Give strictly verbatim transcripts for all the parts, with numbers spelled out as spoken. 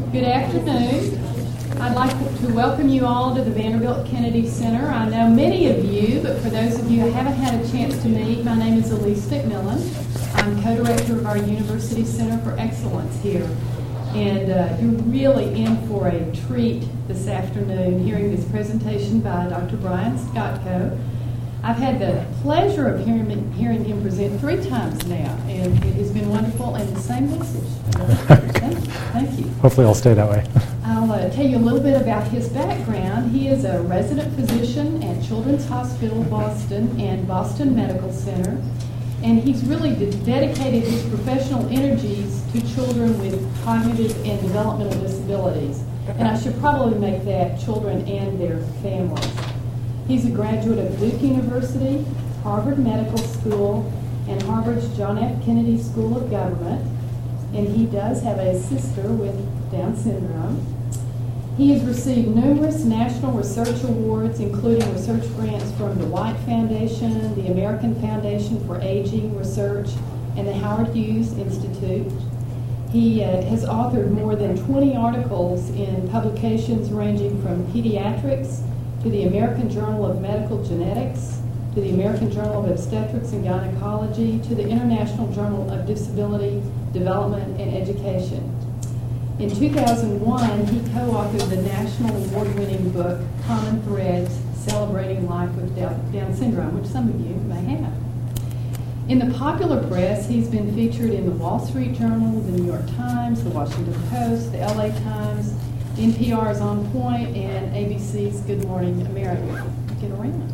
Good afternoon. I'd like to welcome you all to the Vanderbilt Kennedy Center. I know many of you, but for those of you who haven't had a chance to meet, my name is Elise McMillan. I'm co-director of our University Center for Excellence here. And uh, you're really in for a treat this afternoon hearing this presentation by Doctor Brian Skotko. I've had the pleasure of hearing him, hearing him present three times now, and it has been wonderful, and the same message. Thank you. Thank you. Hopefully it'll stay that way. I'll uh, tell you a little bit about his background. He is a resident physician at Children's Hospital Boston and Boston Medical Center, and he's really de- dedicated his professional energies to children with cognitive and developmental disabilities. And I should probably make that children and their families. He's a graduate of Duke University, Harvard Medical School, and Harvard's John F. Kennedy School of Government. And he does have a sister with Down syndrome. He has received numerous national research awards, including research grants from the White Foundation, the American Foundation for Aging Research, and the Howard Hughes Institute. He uh, has authored more than twenty articles in publications ranging from pediatrics to the American Journal of Medical Genetics, to the American Journal of Obstetrics and Gynecology, to the International Journal of Disability Development and Education. In two thousand one, he co-authored the national award-winning book, Common Threads, Celebrating Life with Down Syndrome, which some of you may have. In the popular press, he's been featured in the Wall Street Journal, the New York Times, the Washington Post, the L A Times, N P R's On Point, and A B C's Good Morning America. Get around.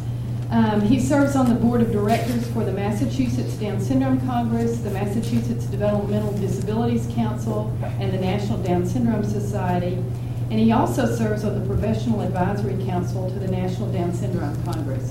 Um, he serves on the board of directors for the Massachusetts Down Syndrome Congress, the Massachusetts Developmental Disabilities Council, and the National Down Syndrome Society. And he also serves on the Professional Advisory Council to the National Down Syndrome Congress.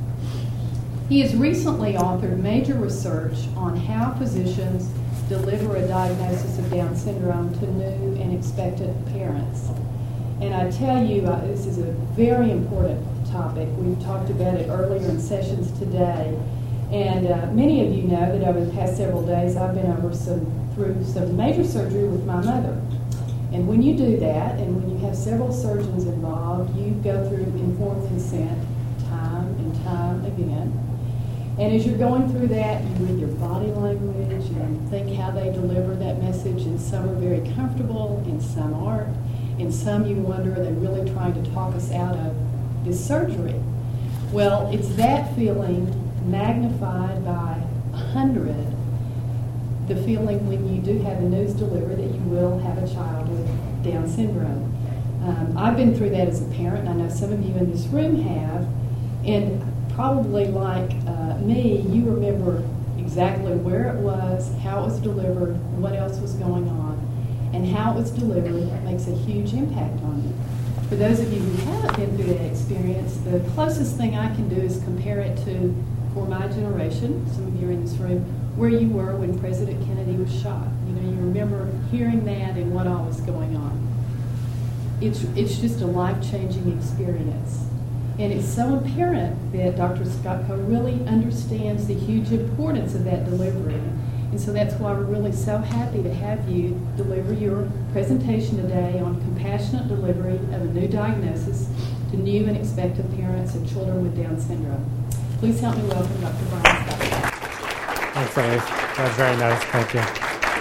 He has recently authored major research on how physicians deliver a diagnosis of Down syndrome to new and expectant parents. And I tell you, uh, this is a very important topic. We've talked about it earlier in sessions today. And uh, many of you know that over the past several days I've been over some through some major surgery with my mother. And when you do that, and when you have several surgeons involved, you go through informed consent time and time again. And as you're going through that, you read your body language and think how they deliver that message, and some are very comfortable and some aren't. And some you wonder, are they really trying to talk us out of this surgery? Well, it's that feeling magnified by a hundred, the feeling when you do have the news delivered that you will have a child with Down syndrome. Um, I've been through that as a parent, and I know some of you in this room have, and probably like uh, me, you remember exactly where it was, how it was delivered, what else was going on, and how it was delivered makes a huge impact on you. For those of you who haven't been through that experience, the closest thing I can do is compare it to, for my generation, some of you are in this room, where you were when President Kennedy was shot. You know, you remember hearing that and what all was going on. It's, it's just a life-changing experience. And it's so apparent that Doctor Skotko really understands the huge importance of that delivery. And so that's why we're really so happy to have you deliver your presentation today on compassionate delivery of a new diagnosis to new and expectant parents of children with Down syndrome. Please help me welcome Doctor Brian Skotko. Thanks, Elise. That was very nice. Thank you.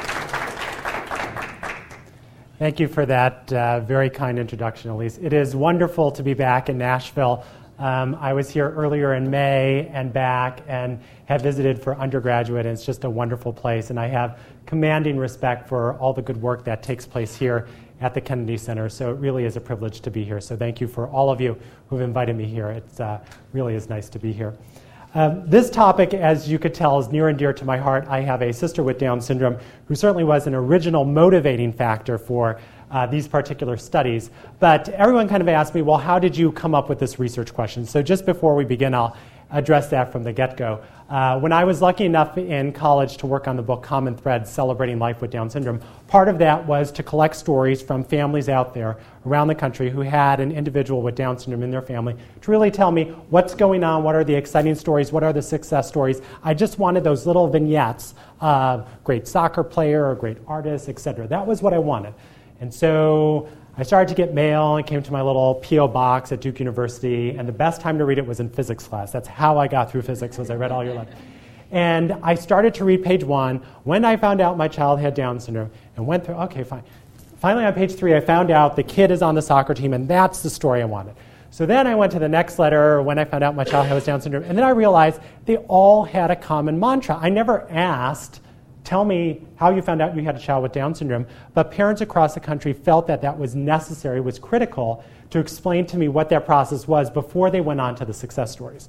Thank you for that uh, very kind introduction, Elise. It is wonderful to be back in Nashville. Um, I was here earlier in May and back and have visited for undergraduate, and it's just a wonderful place. And I have commanding respect for all the good work that takes place here at the Kennedy Center. So it really is a privilege to be here. So thank you for all of you who've invited me here. It uh, really is nice to be here. Um, this topic, as you could tell, is near and dear to my heart. I have a sister with Down syndrome who certainly was an original motivating factor for uh, these particular studies. But everyone kind of asked me, well, how did you come up with this research question? So just before we begin, I'll address that from the get-go. Uh, when I was lucky enough in college to work on the book Common Threads, Celebrating Life with Down Syndrome, part of that was to collect stories from families out there around the country who had an individual with Down syndrome in their family to really tell me what's going on, what are the exciting stories, what are the success stories. I just wanted those little vignettes of great soccer player or great artist, et cetera. That was what I wanted. And so I started to get mail and came to my little P O box at Duke University, and the best time to read it was in physics class. That's how I got through physics, was I read all your letters. And I started to read page one when I found out my child had Down syndrome and went through, okay, fine. Finally on page three, I found out the kid is on the soccer team, and that's the story I wanted. So then I went to the next letter when I found out my child had Down syndrome, and then I realized they all had a common mantra. I never asked, tell me how you found out you had a child with Down syndrome, but parents across the country felt that that was necessary, was critical to explain to me what that process was before they went on to the success stories.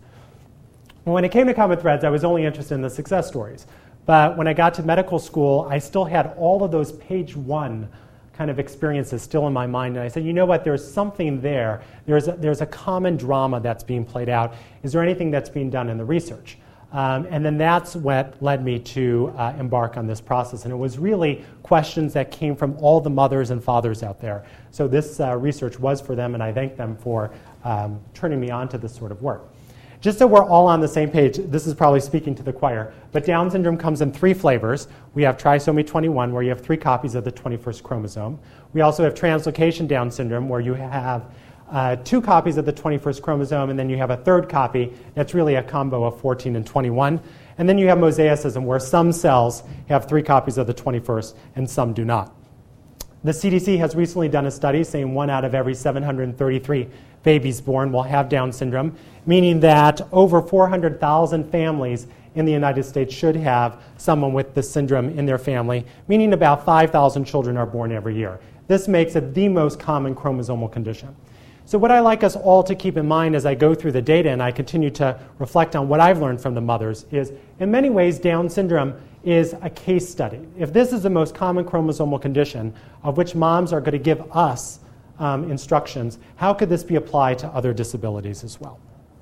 When it came to Common Threads, I was only interested in the success stories. But when I got to medical school, I still had all of those page one kind of experiences still in my mind. And I said, you know what, there's something there. There's a, there's a common drama that's being played out. Is there anything that's being done in the research? Um, and then that's what led me to uh, embark on this process. And it was really questions that came from all the mothers and fathers out there. So this uh, research was for them, and I thank them for um, turning me on to this sort of work. Just so we're all on the same page, this is probably speaking to the choir, but Down syndrome comes in three flavors. We have trisomy twenty-one, where you have three copies of the twenty-first chromosome. We also have translocation Down syndrome, where you have uh, two copies of the twenty-first chromosome, and then you have a third copy that's really a combo of fourteen and twenty-one. And then you have mosaicism, where some cells have three copies of the twenty-first and some do not. The C D C has recently done a study saying one out of every seven hundred thirty-three babies born will have Down syndrome, meaning that over four hundred thousand families in the United States should have someone with this syndrome in their family, meaning about five thousand children are born every year. This makes it the most common chromosomal condition. So what I like us all to keep in mind as I go through the data and I continue to reflect on what I've learned from the mothers is, in many ways, Down syndrome is a case study. If this is the most common chromosomal condition of which moms are going to give us um, instructions, how could this be applied to other disabilities as well?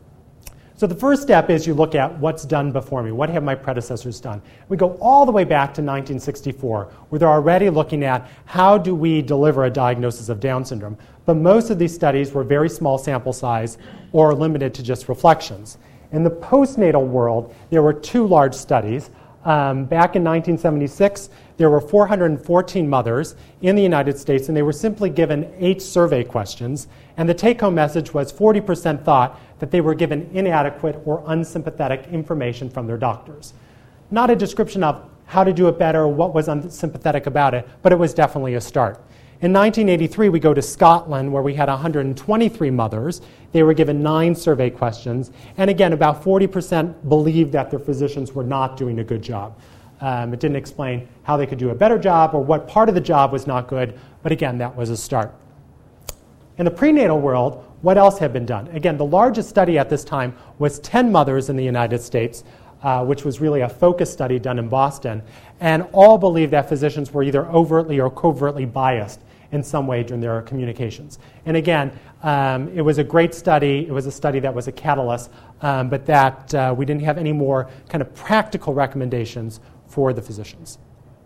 So the first step is you look at what's done before me. What have my predecessors done? We go all the way back to nineteen sixty-four, where they're already looking at how do we deliver a diagnosis of Down syndrome. But most of these studies were very small sample size or limited to just reflections. In the postnatal world, there were two large studies. Um, back in nineteen seventy-six, there were four hundred fourteen mothers in the United States, and they were simply given eight survey questions. And the take-home message was forty percent thought that they were given inadequate or unsympathetic information from their doctors. Not a description of how to do it better or what was unsympathetic about it, but it was definitely a start. In nineteen eighty-three, we go to Scotland, where we had one hundred twenty-three mothers. They were given nine survey questions. And again, about forty percent believed that their physicians were not doing a good job. Um, it didn't explain how they could do a better job or what part of the job was not good. But again, that was a start. In the prenatal world, what else had been done? Again, the largest study at this time was ten mothers in the United States, uh, which was really a focus study done in Boston. And all believed that physicians were either overtly or covertly biased in some way during their communications. And again, um, it was a great study. It was a study that was a catalyst, um, but that uh, we didn't have any more kind of practical recommendations for the physicians.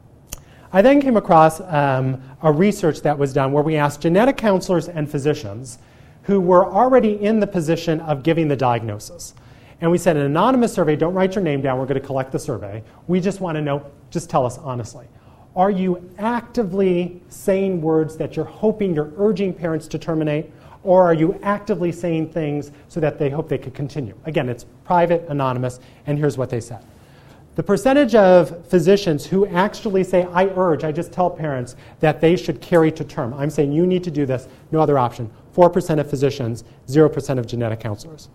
I then came across um, a research that was done where we asked genetic counselors and physicians who were already in the position of giving the diagnosis. And we said, an anonymous survey, don't write your name down, we're going to collect the survey. We just want to know, just tell us honestly. Are you actively saying words that you're hoping, you're urging parents to terminate, or are you actively saying things so that they hope they could continue? Again, it's private, anonymous, and here's what they said. The percentage of physicians who actually say, I urge, I just tell parents that they should carry to term. I'm saying you need to do this, no other option. four percent of physicians, zero percent of genetic counselors.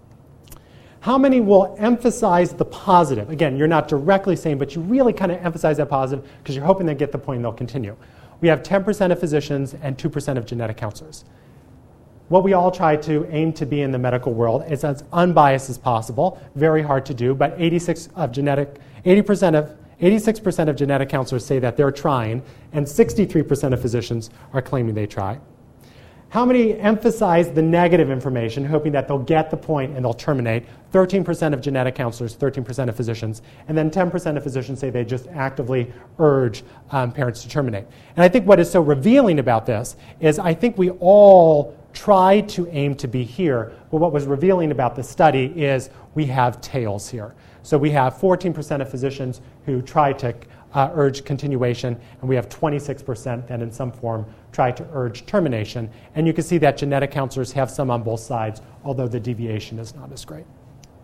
How many will emphasize the positive? Again, you're not directly saying, but you really kind of emphasize that positive because you're hoping they get the point and they'll continue. We have ten percent of physicians and two percent of genetic counselors. What we all try to aim to be in the medical world is as unbiased as possible. Very hard to do, but eighty-six of genetic, eighty percent of, eighty-six percent of genetic counselors say that they're trying, and sixty-three percent of physicians are claiming they try. How many emphasize the negative information, hoping that they'll get the point and they'll terminate? thirteen percent of genetic counselors, thirteen percent of physicians, and then ten percent of physicians say they just actively urge um, parents to terminate. And I think what is so revealing about this is I think we all try to aim to be here, but what was revealing about the study is we have tails here. So we have fourteen percent of physicians who try to uh, urged continuation, and we have twenty-six percent that in some form try to urge termination. And you can see that genetic counselors have some on both sides, although the deviation is not as great.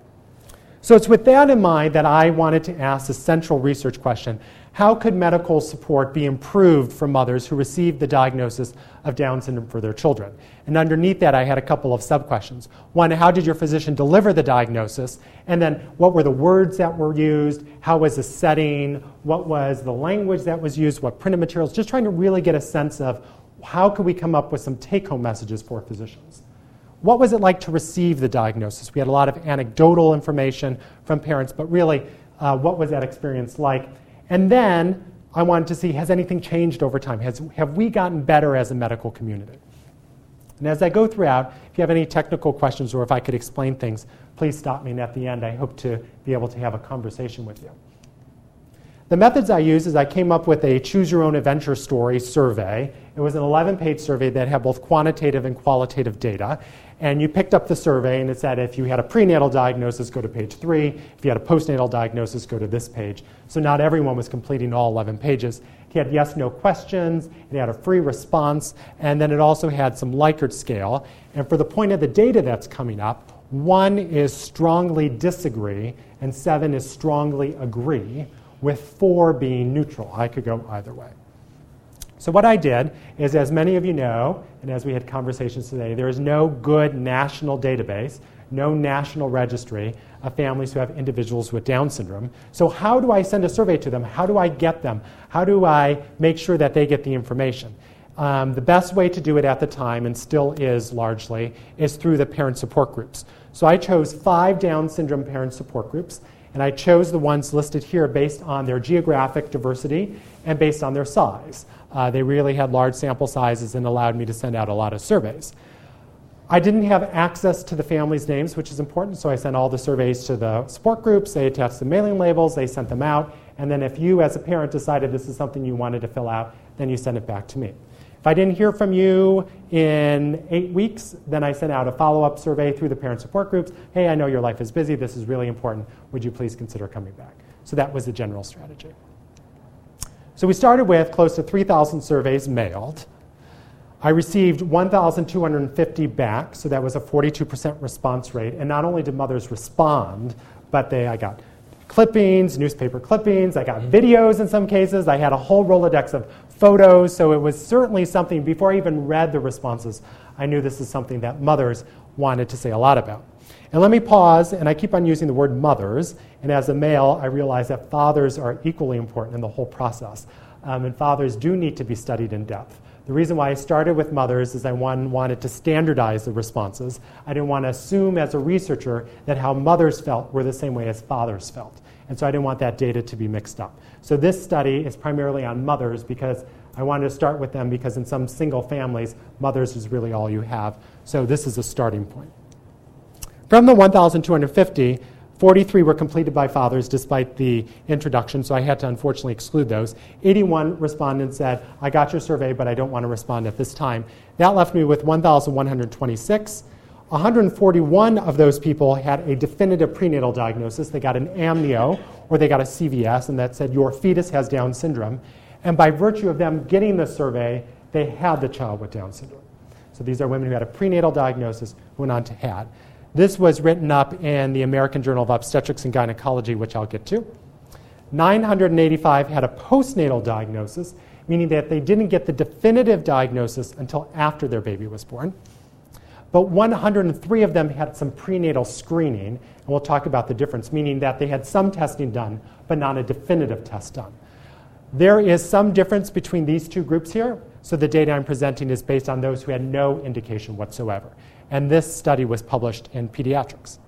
So it's with that in mind that I wanted to ask the central research question: how could medical support be improved for mothers who receive the diagnosis of Down syndrome for their children? And underneath that, I had a couple of sub-questions. One, how did your physician deliver the diagnosis? And then, what were the words that were used? How was the setting? What was the language that was used? What printed materials? Just trying to really get a sense of how could we come up with some take-home messages for physicians. What was it like to receive the diagnosis? We had a lot of anecdotal information from parents, but really, uh, what was that experience like? And then I wanted to see, has anything changed over time? Has, have we gotten better as a medical community? And as I go throughout, if you have any technical questions or if I could explain things, please stop me. And at the end, I hope to be able to have a conversation with you. The methods I used is I came up with a Choose Your Own Adventure Story survey. It was an eleven-page survey that had both quantitative and qualitative data. And you picked up the survey, and it said if you had a prenatal diagnosis, go to page three. If you had a postnatal diagnosis, go to this page. So not everyone was completing all eleven pages. It had yes-no questions. It had a free response. And then it also had some Likert scale. And for the point of the data that's coming up, one is strongly disagree, and seven is strongly agree, with four being neutral. I could go either way. So what I did is, as many of you know, and as we had conversations today, there is no good national database, no national registry of families who have individuals with Down syndrome. So how do I send a survey to them? How do I get them? How do I make sure that they get the information? Um, the best way to do it at the time, and still is largely, is through the parent support groups. So I chose five Down syndrome parent support groups, and I chose the ones listed here based on their geographic diversity and based on their size. Uh, they really had large sample sizes and allowed me to send out a lot of surveys. I didn't have access to the families' names, which is important, so I sent all the surveys to the support groups. They attached the mailing labels, they sent them out, and then if you as a parent decided this is something you wanted to fill out, then you send it back to me. If I didn't hear from you in eight weeks, then I sent out a follow-up survey through the parent support groups. Hey, I know your life is busy. This is really important. Would you please consider coming back? So that was the general strategy. So we started with close to three thousand surveys mailed. I received one thousand two hundred fifty back, so that was a forty-two percent response rate. And not only did mothers respond, but they, I got clippings, newspaper clippings, I got videos in some cases. I had a whole Rolodex of photos, so it was certainly something, before I even read the responses, I knew this is something that mothers wanted to say a lot about. And let me pause, and I keep on using the word mothers, and as a male, I realize that fathers are equally important in the whole process, um, and fathers do need to be studied in depth. The reason why I started with mothers is I one, wanted to standardize the responses. I didn't want to assume as a researcher that how mothers felt were the same way as fathers felt. And so I didn't want that data to be mixed up. So this study is primarily on mothers because I wanted to start with them because in some single families, mothers is really all you have. So this is a starting point. From the one thousand two hundred fifty, forty-three were completed by fathers despite the introduction, so I had to unfortunately exclude those. eighty-one respondents said, I got your survey, but I don't want to respond at this time. That left me with one thousand one hundred twenty-six. one hundred forty-one of those people had a definitive prenatal diagnosis. They got an amnio, or they got a C V S, and that said, your fetus has Down syndrome. And by virtue of them getting the survey, they had the child with Down syndrome. So these are women who had a prenatal diagnosis who went on to had. This was written up in the American Journal of Obstetrics and Gynecology, which I'll get to. nine hundred eighty-five had a postnatal diagnosis, meaning that they didn't get the definitive diagnosis until after their baby was born. But one hundred three of them had some prenatal screening, and we'll talk about the difference, meaning that they had some testing done, but not a definitive test done. There is some difference between these two groups here, so the data I'm presenting is based on those who had no indication whatsoever. And this study was published in Pediatrics.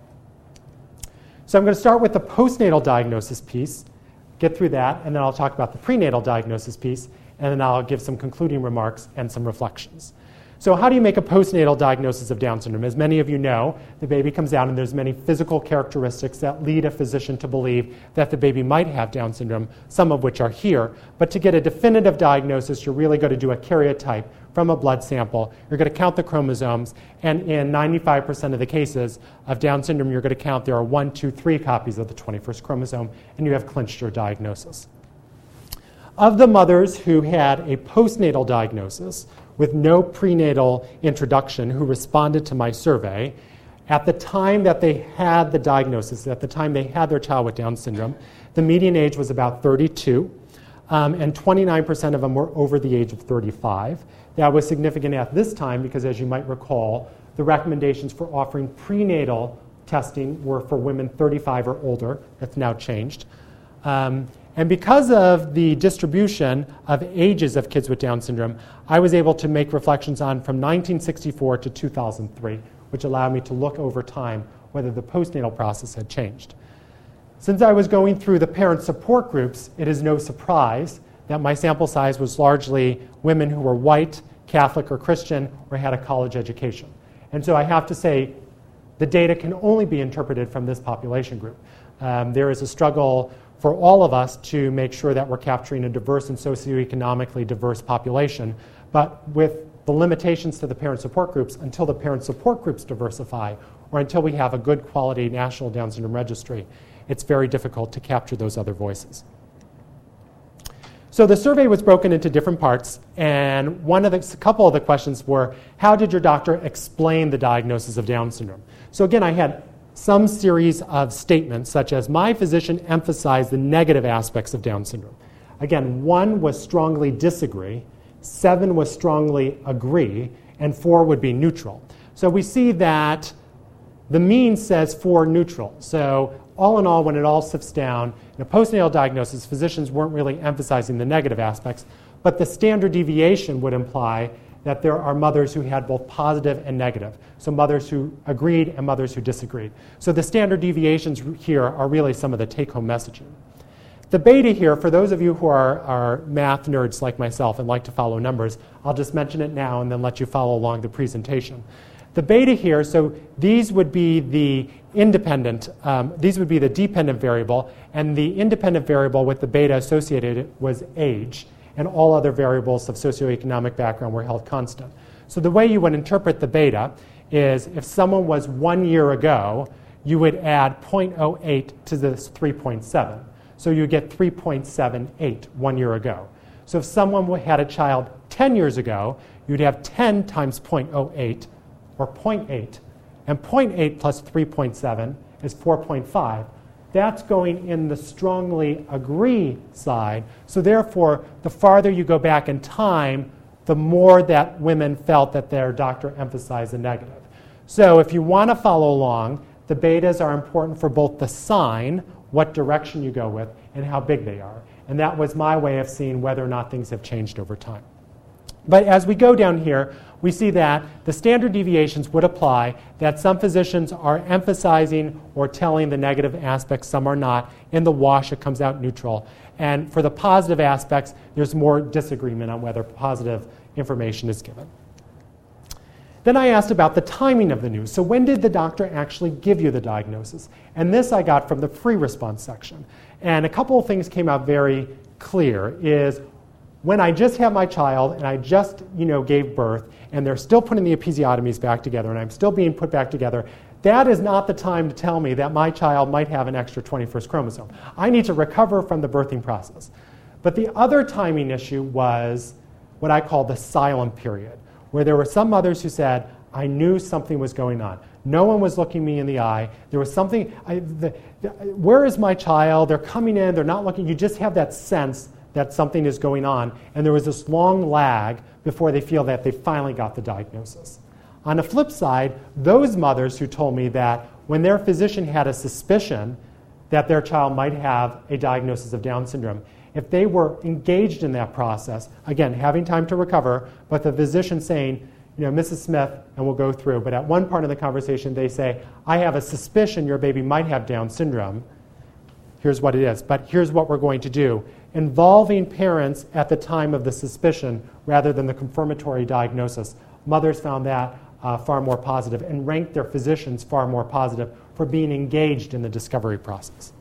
So I'm going to start with the postnatal diagnosis piece, get through that, and then I'll talk about the prenatal diagnosis piece, and then I'll give some concluding remarks and some reflections. So how do you make a postnatal diagnosis of Down syndrome? As many of you know, the baby comes out and there's many physical characteristics that lead a physician to believe that the baby might have Down syndrome, some of which are here. But to get a definitive diagnosis, you're really going to do a karyotype from a blood sample. You're going to count the chromosomes, and in ninety-five percent of the cases of Down syndrome, you're going to count there are one, two, three copies of the twenty-first chromosome, and you have clinched your diagnosis. Of the mothers who had a postnatal diagnosis with no prenatal introduction who responded to my survey, at the time that they had the diagnosis, at the time they had their child with Down syndrome, the median age was about thirty-two, um, and twenty-nine percent of them were over the age of thirty-five. That was significant at this time because, as you might recall, the recommendations for offering prenatal testing were for women thirty-five or older. That's now changed. Um, and because of the distribution of ages of kids with Down syndrome, I was able to make reflections on from nineteen sixty-four to two thousand three, which allowed me to look over time whether the postnatal process had changed. Since I was going through the parent support groups, it is no surprise that my sample size was largely women who were white, Catholic, or Christian, or had a college education. And so I have to say, the data can only be interpreted from this population group. Um, there is a struggle for all of us to make sure that we're capturing a diverse and socioeconomically diverse population, but with the limitations to the parent support groups, until the parent support groups diversify, or until we have a good quality national Down syndrome registry, it's very difficult to capture those other voices. So the survey was broken into different parts, and one of the, a couple of the questions were, how did your doctor explain the diagnosis of Down syndrome? So again, I had some series of statements, such as, my physician emphasized the negative aspects of Down syndrome. Again, one was strongly disagree, seven was strongly agree, and four would be neutral. So we see that the mean says four neutral. So all in all, when it all sifts down, in a postnatal diagnosis, physicians weren't really emphasizing the negative aspects, but the standard deviation would imply that there are mothers who had both positive and negative. So mothers who agreed and mothers who disagreed. So the standard deviations here are really some of the take-home messaging. The beta here, for those of you who are, are math nerds like myself and like to follow numbers, I'll just mention it now and then let you follow along the presentation. The beta here, so these would be the independent, um, these would be the dependent variable, and the independent variable with the beta associated was age, and all other variables of socioeconomic background were held constant. So the way you would interpret the beta is, if someone was one year ago, you would add zero point zero eight to this three point seven. So you get three point seven eight one year ago. So if someone had a child ten years ago, you'd have ten times zero point zero eight, or zero point eight. And zero point eight plus three point seven is four point five. That's going in the strongly agree side. So therefore, the farther you go back in time, the more that women felt that their doctor emphasized the negative. So if you want to follow along, the betas are important for both the sign, what direction you go with, and how big they are. And that was my way of seeing whether or not things have changed over time. But as we go down here, we see that the standard deviations would apply, that some physicians are emphasizing or telling the negative aspects, some are not. In the wash, it comes out neutral. And for the positive aspects, there's more disagreement on whether positive information is given. Then I asked about the timing of the news. So when did the doctor actually give you the diagnosis? And this I got from the free response section. And a couple of things came out very clear is, when I just had my child and I just, you know, gave birth and they're still putting the episiotomies back together and I'm still being put back together, that is not the time to tell me that my child might have an extra twenty-first chromosome. I need to recover from the birthing process. But the other timing issue was what I call the silent period, where there were some mothers who said, I knew something was going on. No one was looking me in the eye. There was something, I, the, the, where is my child? They're coming in, they're not looking. You just have that sense that something is going on, and there was this long lag before they feel that they finally got the diagnosis. On the flip side, those mothers who told me that when their physician had a suspicion that their child might have a diagnosis of Down syndrome, if they were engaged in that process, again, having time to recover, but the physician saying, you know, Missus Smith, and we'll go through, but at one part of the conversation they say, I have a suspicion your baby might have Down syndrome. Here's what it is, but here's what we're going to do. Involving parents at the time of the suspicion rather than the confirmatory diagnosis. Mothers found that uh, far more positive and ranked their physicians far more positive for being engaged in the discovery process.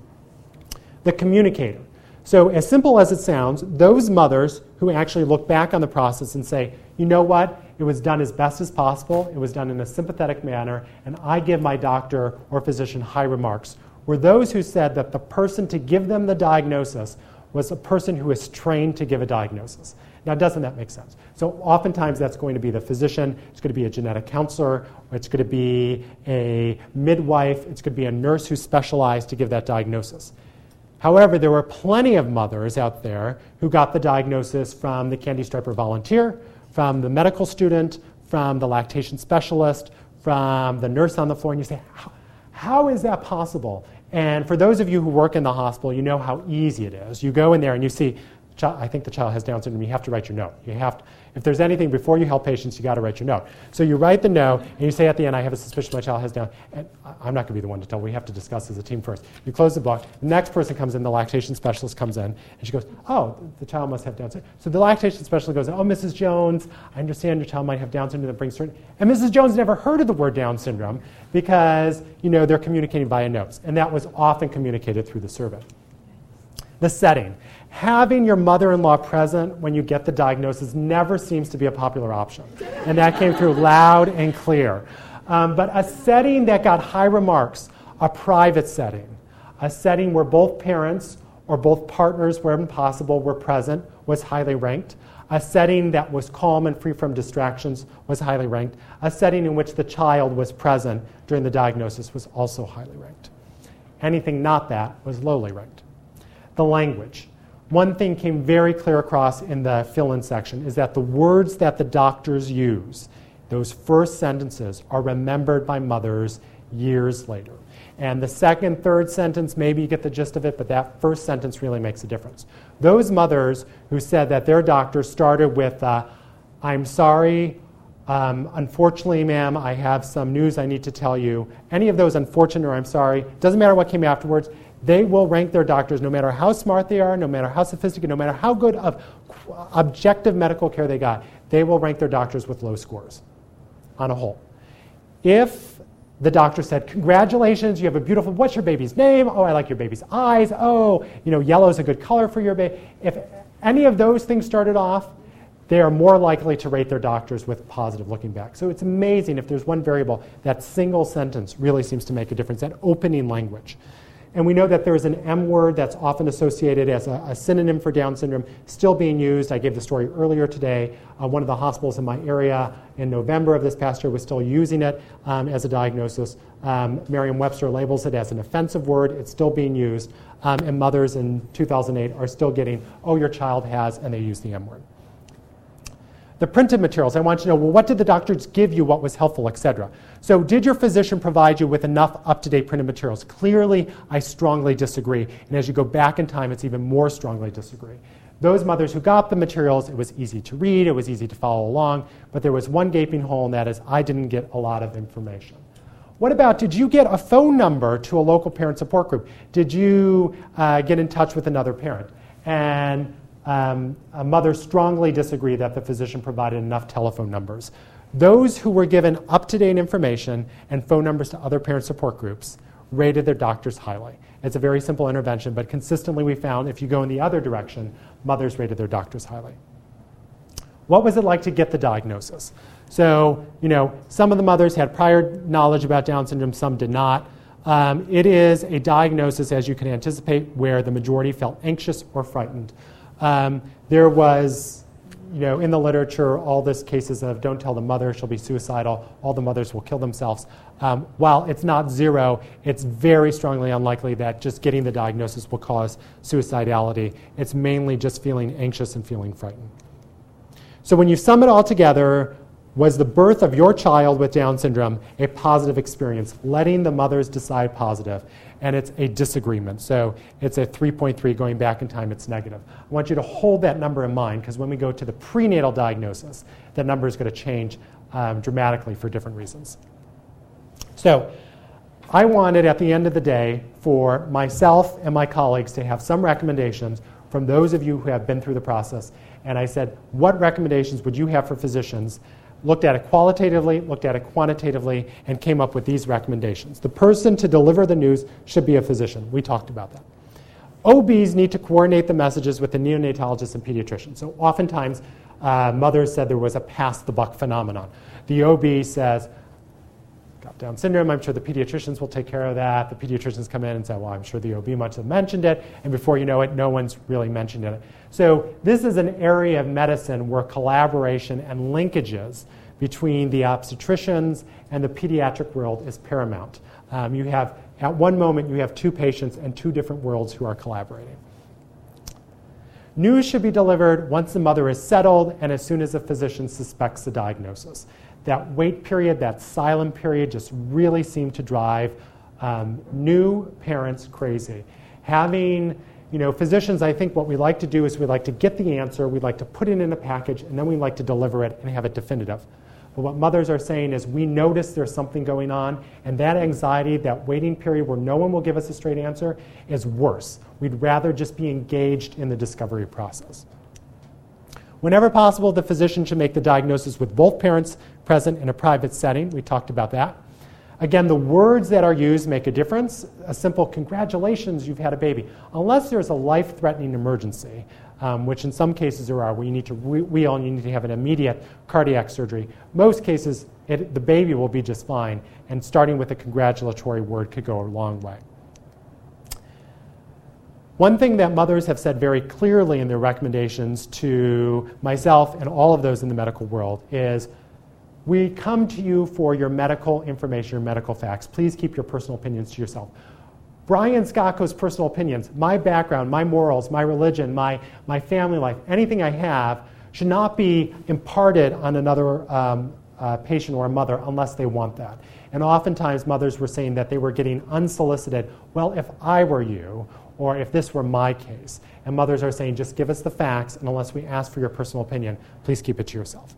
The communicator. So as simple as it sounds, those mothers who actually look back on the process and say, you know what, it was done as best as possible, it was done in a sympathetic manner, and I give my doctor or physician high remarks, were those who said that the person to give them the diagnosis was a person who is trained to give a diagnosis. Now, doesn't that make sense? So oftentimes that's going to be the physician, it's going to be a genetic counselor, or it's going to be a midwife, it's going to be a nurse who's specialized to give that diagnosis. However, there were plenty of mothers out there who got the diagnosis from the Candy Striper volunteer, from the medical student, from the lactation specialist, from the nurse on the floor, and you say, how, how is that possible? And for those of you who work in the hospital, you know how easy it is. You go in there and you see, I think the child has Down syndrome, you have to write your note. You have to, if there's anything before you help patients, you got to write your note. So you write the note, and you say at the end, I have a suspicion my child has Down. And I'm not going to be the one to tell. We have to discuss as a team first. You close the book. The next person comes in, the lactation specialist comes in, and she goes, oh, the child must have Down syndrome. So the lactation specialist goes, oh, Missus Jones, I understand your child might have Down syndrome that brings certain... And Missus Jones never heard of the word Down syndrome because, you know, they're communicating via notes. And that was often communicated through the survey. The setting. Having your mother-in-law present when you get the diagnosis never seems to be a popular option. And that came through loud and clear. Um, but a setting that got high remarks, a private setting, a setting where both parents or both partners, wherever possible, were present, was highly ranked. A setting that was calm and free from distractions was highly ranked. A setting in which the child was present during the diagnosis was also highly ranked. Anything not that was lowly ranked. The language. One thing came very clear across in the fill-in section is that the words that the doctors use, those first sentences, are remembered by mothers years later. And the second, third sentence, maybe you get the gist of it, but that first sentence really makes a difference. Those mothers who said that their doctor started with, uh, I'm sorry, um, unfortunately, ma'am, I have some news I need to tell you. Any of those unfortunate or I'm sorry, doesn't matter what came afterwards, they will rank their doctors no matter how smart they are, no matter how sophisticated, no matter how good of objective medical care they got, they will rank their doctors with low scores on a whole. If the doctor said, congratulations, you have a beautiful, what's your baby's name? Oh, I like your baby's eyes. Oh, you know, yellow's a good color for your baby. If any of those things started off, they are more likely to rate their doctors with positive looking back. So it's amazing if there's one variable, that single sentence really seems to make a difference, that opening language. And we know that there is an M word that's often associated as a, a synonym for Down syndrome, still being used. I gave the story earlier today. Uh, one of the hospitals in my area in November of this past year was still using it um, as a diagnosis. Um, Merriam-Webster labels it as an offensive word. It's still being used. Um, and mothers in two thousand eight are still getting, oh, your child has, and they use the M word. The printed materials, I want you to know, well, what did the doctors give you, what was helpful, et cetera. So did your physician provide you with enough up-to-date printed materials? Clearly, I strongly disagree. And as you go back in time, it's even more strongly disagree. Those mothers who got the materials, it was easy to read, it was easy to follow along, but there was one gaping hole, and that is I didn't get a lot of information. What about, did you get a phone number to a local parent support group? Did you uh, get in touch with another parent? And Um, a mother strongly disagree that the physician provided enough telephone numbers. Those who were given up-to-date information and phone numbers to other parent support groups rated their doctors highly. It's a very simple intervention, but consistently we found if you go in the other direction, mothers rated their doctors highly. What was it like to get the diagnosis? So, you know, some of the mothers had prior knowledge about Down syndrome, some did not. Um, it is a diagnosis, as you can anticipate, where the majority felt anxious or frightened. Um, there was, you know, in the literature, all this cases of don't tell the mother, she'll be suicidal, all the mothers will kill themselves. Um, while it's not zero, it's very strongly unlikely that just getting the diagnosis will cause suicidality. It's mainly just feeling anxious and feeling frightened. So when you sum it all together, was the birth of your child with Down syndrome a positive experience, letting the mothers decide positive? And it's a disagreement. So it's a three point three going back in time, it's negative. I want you to hold that number in mind because when we go to the prenatal diagnosis, that number is going to change um, dramatically for different reasons. So I wanted at the end of the day for myself and my colleagues to have some recommendations from those of you who have been through the process. And I said, what recommendations would you have for physicians? Looked at it qualitatively, looked at it quantitatively, and came up with these recommendations. The person to deliver the news should be a physician. We talked about that. O Bs need to coordinate the messages with the neonatologist and pediatrician. So oftentimes, uh, mothers said there was a pass the buck phenomenon. The O B says, got Down syndrome. I'm sure the pediatricians will take care of that. The pediatricians come in and say, well, I'm sure the O B must have mentioned it. And before you know it, no one's really mentioned it. So this is an area of medicine where collaboration and linkages between the obstetricians and the pediatric world is paramount. Um, you have, at one moment, you have two patients and two different worlds who are collaborating. News should be delivered once the mother is settled and as soon as the physician suspects the diagnosis. That wait period, that silent period just really seemed to drive um, new parents crazy. Having, you know, physicians, I think what we like to do is we like to get the answer, we like to put it in a package, and then we like to deliver it and have it definitive. But what mothers are saying is we notice there's something going on, and that anxiety, that waiting period where no one will give us a straight answer is worse. We'd rather just be engaged in the discovery process. Whenever possible, the physician should make the diagnosis with both parents present in a private setting. We talked about that. Again, the words that are used make a difference. A simple congratulations, you've had a baby. Unless there's a life-threatening emergency, um, which in some cases there are, where you need to re- wheel and you need to have an immediate cardiac surgery. Most cases, it, the baby will be just fine, and starting with a congratulatory word could go a long way. One thing that mothers have said very clearly in their recommendations to myself and all of those in the medical world is, we come to you for your medical information, your medical facts. Please keep your personal opinions to yourself. Brian Scocco's personal opinions, my background, my morals, my religion, my, my family life, anything I have should not be imparted on another um, uh, patient or a mother unless they want that. And oftentimes mothers were saying that they were getting unsolicited, well, if I were you, or if this were my case. And mothers are saying, just give us the facts, and unless we ask for your personal opinion, please keep it to yourself.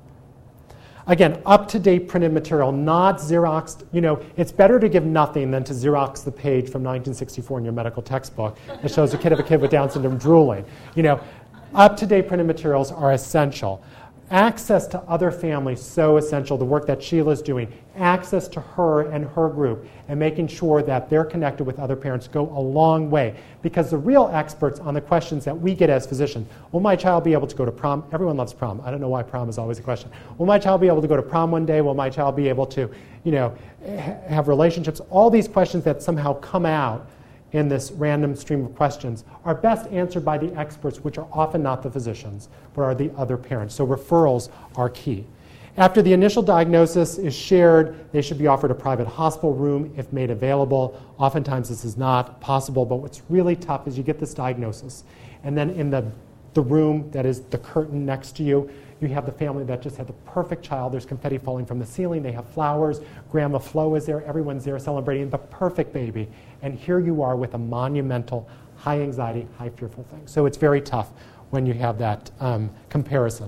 Again, up-to-date printed material, not Xeroxed. You know, it's better to give nothing than to Xerox the page from nineteen sixty-four in your medical textbook that shows a kid of a kid with Down syndrome drooling. You know, up-to-date printed materials are essential. Access to other families, so essential. The work that Sheila's doing, access to her and her group, and making sure that they're connected with other parents go a long way. Because the real experts on the questions that we get as physicians, will my child be able to go to prom? Everyone loves prom. I don't know why prom is always a question. Will my child be able to go to prom one day? Will my child be able to, you know, ha- have relationships? All these questions that somehow come out in this random stream of questions are best answered by the experts, which are often not the physicians, but are the other parents. So referrals are key. After the initial diagnosis is shared, they should be offered a private hospital room if made available. Oftentimes this is not possible, but what's really tough is you get this diagnosis, and then in the, the room that is the curtain next to you, you have the family that just had the perfect child. There's confetti falling from the ceiling. They have flowers. Grandma Flo is there. Everyone's there celebrating the perfect baby. And here you are with a monumental, high anxiety, high fearful thing. So it's very tough when you have that um, comparison.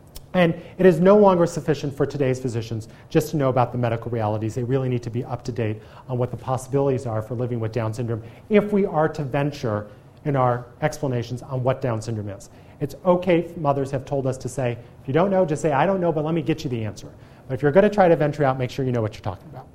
And it is no longer sufficient for today's physicians just to know about the medical realities. They really need to be up to date on what the possibilities are for living with Down syndrome if we are to venture in our explanations on what Down syndrome is. It's okay, mothers have told us to say, if you don't know, just say, I don't know, but let me get you the answer. But if you're going to try to venture out, make sure you know what you're talking about.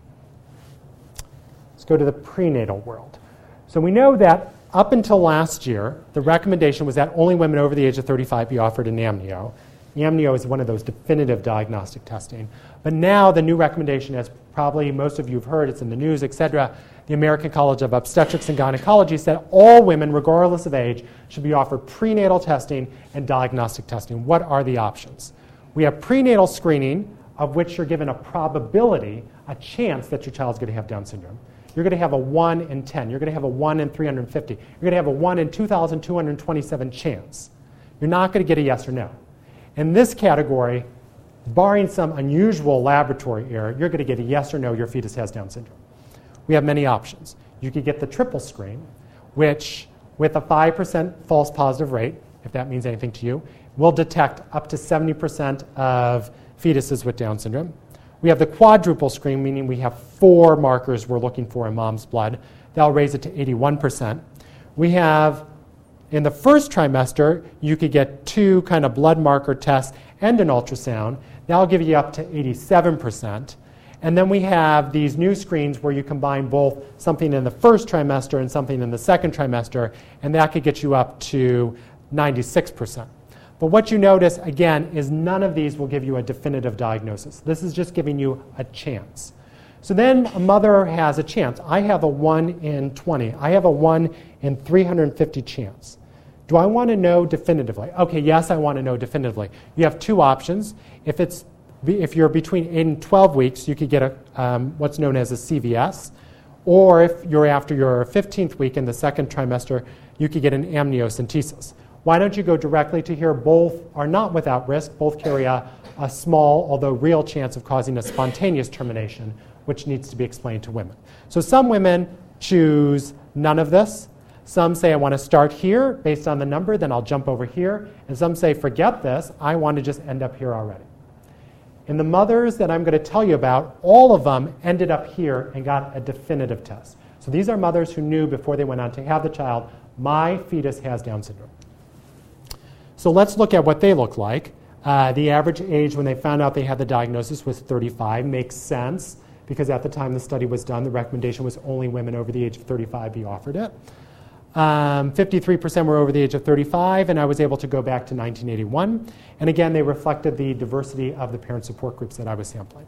Let's go to the prenatal world. So we know that up until last year, the recommendation was that only women over the age of thirty-five be offered an amnio. Amnio is one of those definitive diagnostic testing. But now the new recommendation, as probably most of you have heard, it's in the news, et cetera, the American College of Obstetrics and Gynecology said all women, regardless of age, should be offered prenatal testing and diagnostic testing. What are the options? We have prenatal screening, of which you're given a probability, a chance that your child's going to have Down syndrome. You're going to have a one in ten. You're going to have a one in three hundred fifty. You're going to have a one in two thousand two hundred twenty-seven chance. You're not going to get a yes or no. In this category, barring some unusual laboratory error, you're going to get a yes or no, your fetus has Down syndrome. We have many options. You could get the triple screen, which with a five percent false positive rate, if that means anything to you, will detect up to seventy percent of fetuses with Down syndrome. We have the quadruple screen, meaning we have four markers we're looking for in mom's blood. That'll raise it to eighty-one percent. We have, in the first trimester, you could get two kind of blood marker tests and an ultrasound. That'll give you up to eighty-seven percent. And then we have these new screens where you combine both something in the first trimester and something in the second trimester, and that could get you up to ninety-six percent. But what you notice, again, is none of these will give you a definitive diagnosis. This is just giving you a chance. So then a mother has a chance. I have a one in twenty. I have a one in three hundred fifty chance. Do I want to know definitively? Okay, yes, I want to know definitively. You have two options. If it's if you're between eight and twelve weeks, you could get a um, what's known as a C V S. Or if you're after your fifteenth week in the second trimester, you could get an amniocentesis. Why don't you go directly to here? Both are not without risk. Both carry a, a small, although real, chance of causing a spontaneous termination, which needs to be explained to women. So some women choose none of this. Some say, I want to start here based on the number, then I'll jump over here. And some say, forget this, I want to just end up here already. In the mothers that I'm going to tell you about, all of them ended up here and got a definitive test. So these are mothers who knew before they went on to have the child, my fetus has Down syndrome. So let's look at what they look like. Uh, the average age when they found out they had the diagnosis was thirty-five. Makes sense, because at the time the study was done, the recommendation was only women over the age of thirty-five be offered it. Um, fifty-three percent were over the age of thirty-five, and I was able to go back to nineteen eighty-one. And again, they reflected the diversity of the parent support groups that I was sampling.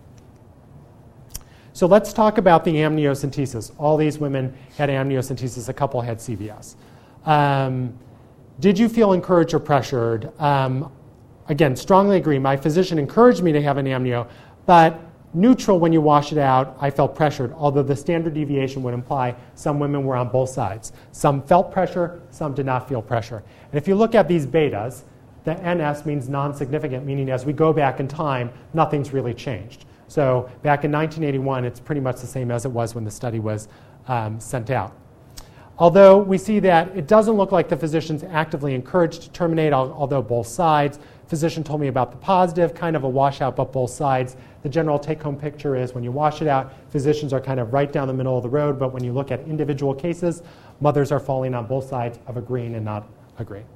So let's talk about the amniocentesis. All these women had amniocentesis. A couple had C V S. Um, did you feel encouraged or pressured? Um, again, strongly agree. My physician encouraged me to have an amnio, but neutral when you wash it out, I felt pressured, although the standard deviation would imply some women were on both sides. Some felt pressure, some did not feel pressure. And if you look at these betas, the N S means non-significant, meaning as we go back in time, nothing's really changed. So back in nineteen eighty-one, it's pretty much the same as it was when the study was um, sent out. Although we see that it doesn't look like the physicians actively encouraged to terminate, although both sides. Physician told me about the positive, kind of a washout, but both sides. The general take-home picture is when you wash it out, physicians are kind of right down the middle of the road, but when you look at individual cases, mothers are falling on both sides of agreeing and not agreeing.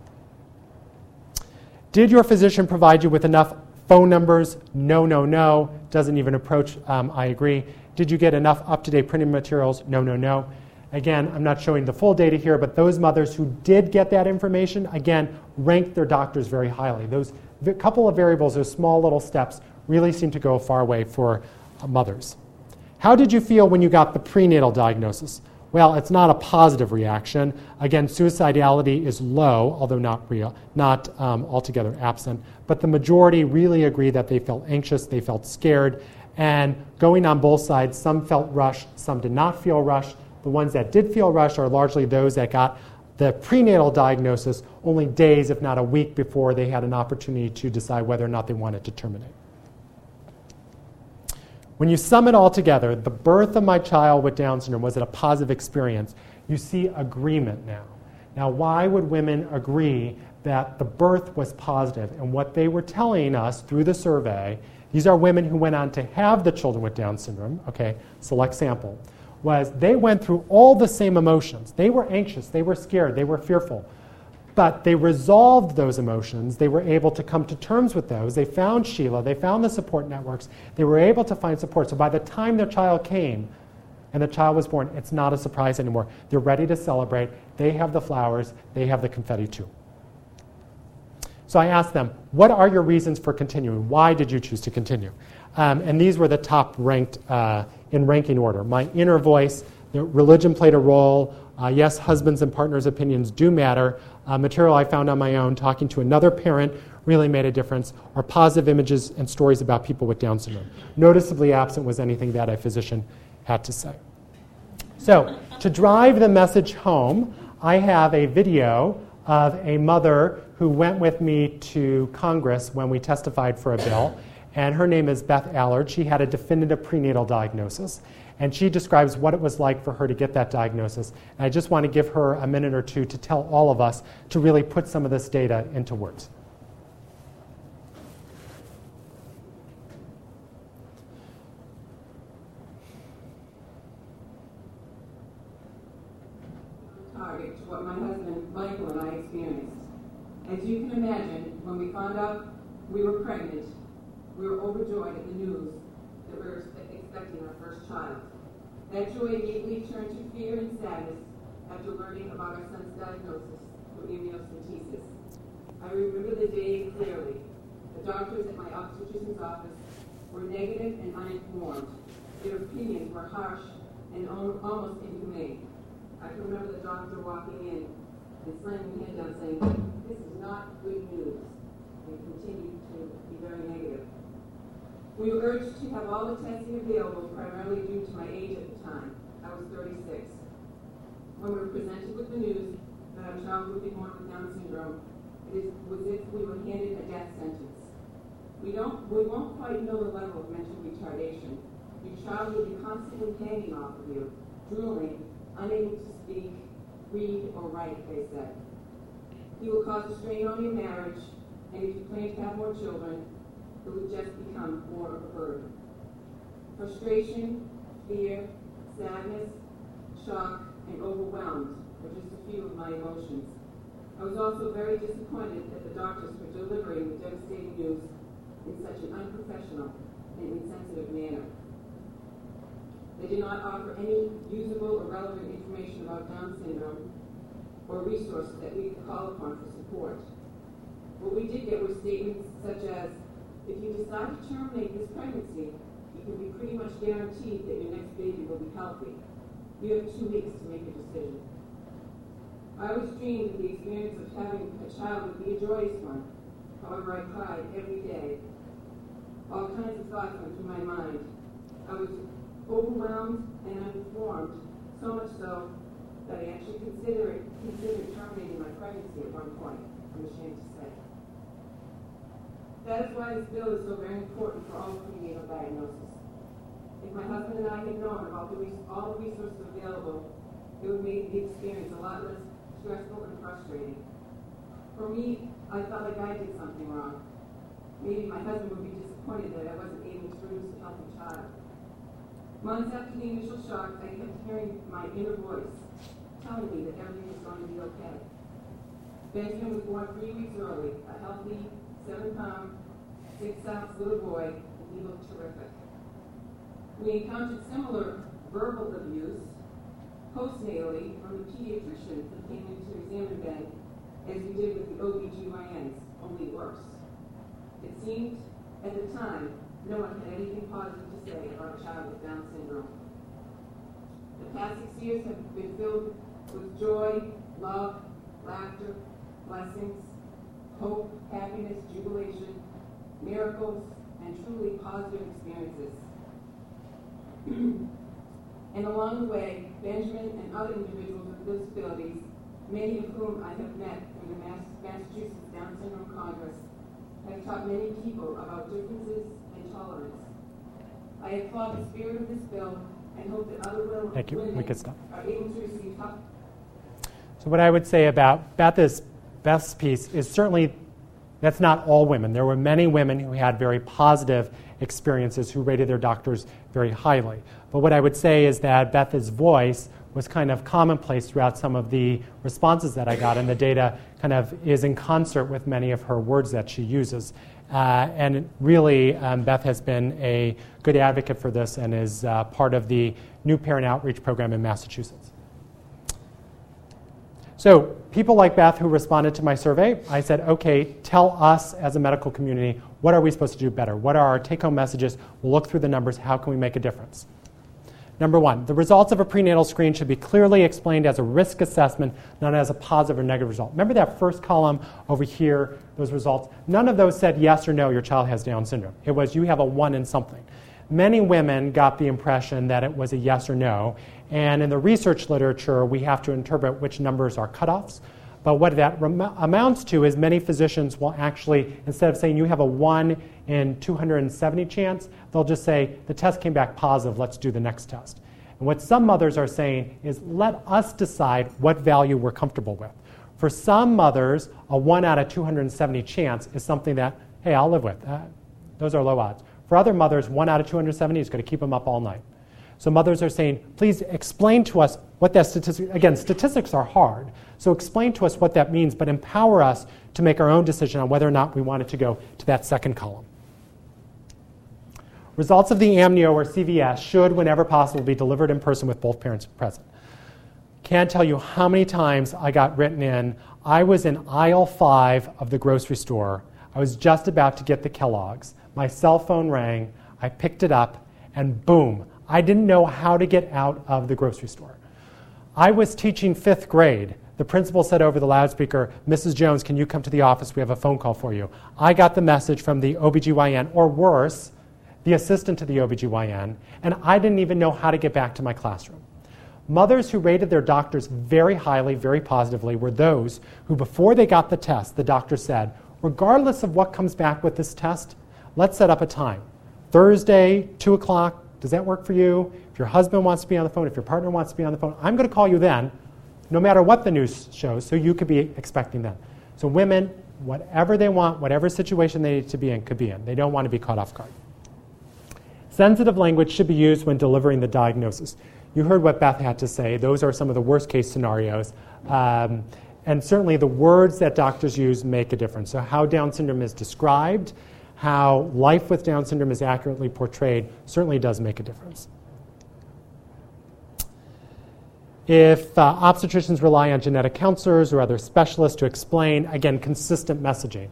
Did your physician provide you with enough phone numbers? No, no, no. Doesn't even approach, um, I agree. Did you get enough up-to-date printing materials? No, no, no. Again, I'm not showing the full data here, but those mothers who did get that information, again, ranked their doctors very highly. Those v- couple of variables, those small little steps, really seem to go a far way for uh, mothers. How did you feel when you got the prenatal diagnosis? Well, it's not a positive reaction. Again, suicidality is low, although not real, not um, altogether absent. But the majority really agree that they felt anxious, they felt scared, and going on both sides, some felt rushed, some did not feel rushed. The ones that did feel rushed are largely those that got the prenatal diagnosis only days, if not a week, before they had an opportunity to decide whether or not they wanted to terminate. When you sum it all together, the birth of my child with Down syndrome, was it a positive experience? You see agreement now. Now, why would women agree that the birth was positive? And what they were telling us through the survey, these are women who went on to have the children with Down syndrome, okay, select sample, was they went through all the same emotions. They were anxious, they were scared, they were fearful. But they resolved those emotions. They were able to come to terms with those. They found Sheila, they found the support networks. They were able to find support. So by the time their child came and the child was born, it's not a surprise anymore. They're ready to celebrate. They have the flowers, they have the confetti too. So I asked them, what are your reasons for continuing? Why did you choose to continue? Um, and these were the top ranked uh, in ranking order. My inner voice, the religion played a role. Uh, yes, husbands and partners' opinions do matter. Uh, material I found on my own, talking to another parent, really made a difference. Or positive images and stories about people with Down syndrome. Noticeably absent was anything that a physician had to say. So to drive the message home, I have a video of a mother who went with me to Congress when we testified for a bill. And her name is Beth Allard. She had a definitive prenatal diagnosis. And she describes what it was like for her to get that diagnosis. And I just want to give her a minute or two to tell all of us to really put some of this data into words. Target to what my husband Michael and I experienced. As you can imagine, when we found out we were pregnant, we were overjoyed at the news that we were expecting our first child. That joy immediately turned to fear and sadness after learning about our son's diagnosis with amniocentesis. I remember the day clearly. The doctors at my obstetrician's office were negative and uninformed. Their opinions were harsh and al- almost inhumane. I can remember the doctor walking in and slamming his head down saying, "This is not good news," and continued to be very negative. We were urged to have all the testing available, primarily due to my age at the time. I was thirty-six. When we were presented with the news that our child would be born with Down syndrome, it is, was as if we were handed a death sentence. We don't, we won't quite know the level of mental retardation. Your child will be constantly hanging off of you, drooling, unable to speak, read, or write, they said. He will cause a strain on your marriage, and if you plan to have more children, it will just become more of a burden. Frustration, fear, sadness, shock, and overwhelmed are just a few of my emotions. I was also very disappointed at the doctors for delivering the devastating news in such an unprofessional and insensitive manner. They did not offer any usable or relevant information about Down syndrome or resources that we could call upon for support. What we did get were statements such as, if you decide to terminate this pregnancy, you can be pretty much guaranteed that your next baby will be healthy. You have two weeks to make a decision. I always dreamed that the experience of having a child would be a joyous one. However, I cried every day. All kinds of thoughts went through my mind. I was overwhelmed and uninformed, so much so that I actually considered, considered terminating my pregnancy at one point, I'm ashamed to say. That is why this bill is so very important for all prenatal diagnosis. If my husband and I had known about the res- all the resources available, it would make the experience a lot less stressful and frustrating. For me, I felt like I did something wrong. Maybe my husband would be disappointed that I wasn't able to produce a healthy child. Months after the initial shock, I kept hearing my inner voice telling me that everything was going to be okay. Benjamin was born three weeks early, a healthy, seven-pound, six-ounce little boy, and he looked terrific. We encountered similar verbal abuse postnatally from the pediatrician who came in to examine Ben, as we did with the O B G Y Ns, only worse. It seemed, at the time, no one had anything positive to say about a child with Down syndrome. The past six years have been filled with joy, love, laughter, blessings, hope, happiness, jubilation, miracles, and truly positive experiences. And along the way, Benjamin and other individuals with disabilities, many of whom I have met through the Mass- Massachusetts Down Syndrome Congress, have taught many people about differences and tolerance. I applaud the spirit of this bill and hope that other women, Thank you. women We could stop. are able to receive help. So what I would say about Beth's, Beth's piece is certainly that's not all women. There were many women who had very positive experiences who rated their doctors very highly. But what I would say is that Beth's voice was kind of commonplace throughout some of the responses that I got, and the data kind of is in concert with many of her words that she uses. Uh, and really, um, Beth has been a good advocate for this and is uh, part of the New Parent Outreach Program in Massachusetts. So people like Beth who responded to my survey, I said, okay, tell us as a medical community, what are we supposed to do better? What are our take-home messages? We'll look through the numbers. How can we make a difference? Number one, the results of a prenatal screen should be clearly explained as a risk assessment, not as a positive or negative result. Remember that first column over here, those results? None of those said yes or no, your child has Down syndrome. It was you have a one in something. Many women got the impression that it was a yes or no, and in the research literature, we have to interpret which numbers are cutoffs. But what that rem- amounts to is many physicians will actually, instead of saying you have a one in two hundred seventy chance, they'll just say the test came back positive, let's do the next test. And what some mothers are saying is let us decide what value we're comfortable with. For some mothers, a one out of two hundred seventy chance is something that, hey, I'll live with. Uh, those are low odds. For other mothers, one out of two hundred seventy is going to keep them up all night. So mothers are saying, please explain to us what that statistic, again, statistics are hard, so explain to us what that means, but empower us to make our own decision on whether or not we want it to go to that second column. Results of the amnio or C V S should, whenever possible, be delivered in person with both parents present. Can't tell you how many times I got written in. I was in aisle five of the grocery store. I was just about to get the Kellogg's. My cell phone rang. I picked it up, and boom, I didn't know how to get out of the grocery store. I was teaching fifth grade. The principal said over the loudspeaker, Missus Jones, can you come to the office? We have a phone call for you. I got the message from the O B G Y N, or worse, the assistant to the O B G Y N, and I didn't even know how to get back to my classroom. Mothers who rated their doctors very highly, very positively, were those who, before they got the test, the doctor said, regardless of what comes back with this test, let's set up a time. Thursday, two o'clock, does that work for you? If your husband wants to be on the phone, if your partner wants to be on the phone, I'm going to call you then, no matter what the news shows, so you could be expecting them. So women, whatever they want, whatever situation they need to be in, could be in. They don't want to be caught off guard. Sensitive language should be used when delivering the diagnosis. You heard what Beth had to say. Those are some of the worst case scenarios. Um, and certainly the words that doctors use make a difference. So how Down syndrome is described, how life with Down syndrome is accurately portrayed certainly does make a difference. If uh, obstetricians rely on genetic counselors or other specialists to explain, again, consistent messaging.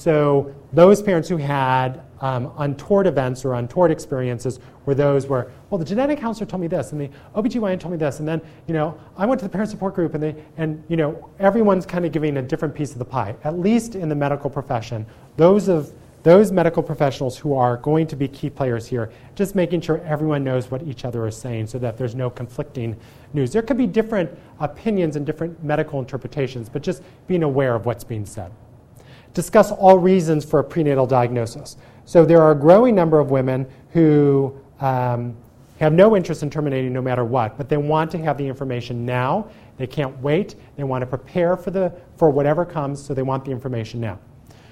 So those parents who had um, untoward events or untoward experiences were those where, well, the genetic counselor told me this, and the O B G Y N told me this, and then, you know, I went to the parent support group, and they, and you know, everyone's kind of giving a different piece of the pie. At least in the medical profession, those of those medical professionals who are going to be key players here, just making sure everyone knows what each other is saying so that there's no conflicting news. There could be different opinions and different medical interpretations, but just being aware of what's being said. Discuss all reasons for a prenatal diagnosis. So there are a growing number of women who um, have no interest in terminating no matter what, but they want to have the information now. They can't wait. They want to prepare for, the, for whatever comes, so they want the information now.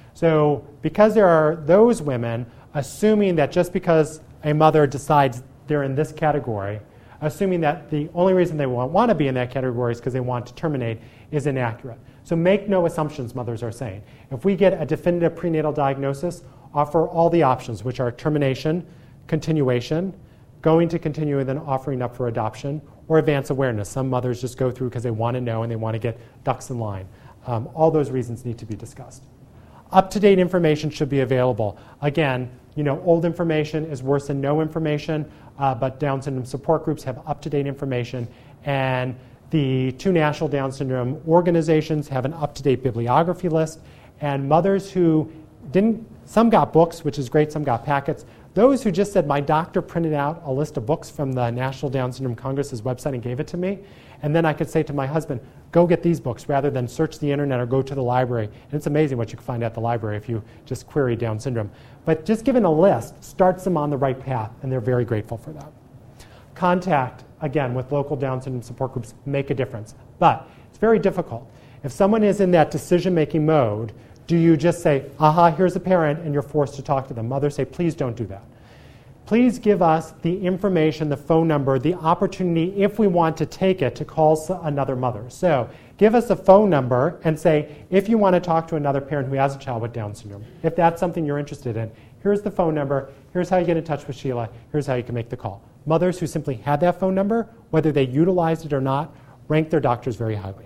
So because there are those women assuming that just because a mother decides they're in this category, assuming that the only reason they want, want to be in that category is because they want to terminate, is inaccurate. So make no assumptions, mothers are saying. If we get a definitive prenatal diagnosis, offer all the options, which are termination, continuation, going to continue and then offering up for adoption, or advance awareness. Some mothers just go through because they want to know and they want to get ducks in line. Um, all those reasons need to be discussed. Up-to-date information should be available. Again, you know, old information is worse than no information, uh, but Down syndrome support groups have up-to-date information, and the two national Down syndrome organizations have an up-to-date bibliography list, and mothers who didn't, some got books, which is great, some got packets. Those who just said, my doctor printed out a list of books from the National Down Syndrome Congress's website and gave it to me, and then I could say to my husband, go get these books rather than search the internet or go to the library. And it's amazing what you can find at the library if you just query Down syndrome. But just given a list starts them on the right path, and they're very grateful for that. Contact, again, with local Down syndrome support groups make a difference. But it's very difficult. If someone is in that decision-making mode, do you just say, aha, here's a parent, and you're forced to talk to them? Mothers say, please don't do that. Please give us the information, the phone number, the opportunity, if we want to take it, to call another mother. So give us a phone number and say, if you want to talk to another parent who has a child with Down syndrome, if that's something you're interested in, here's the phone number, here's how you get in touch with Sheila, here's how you can make the call. Mothers who simply had that phone number, whether they utilized it or not, rank their doctors very highly.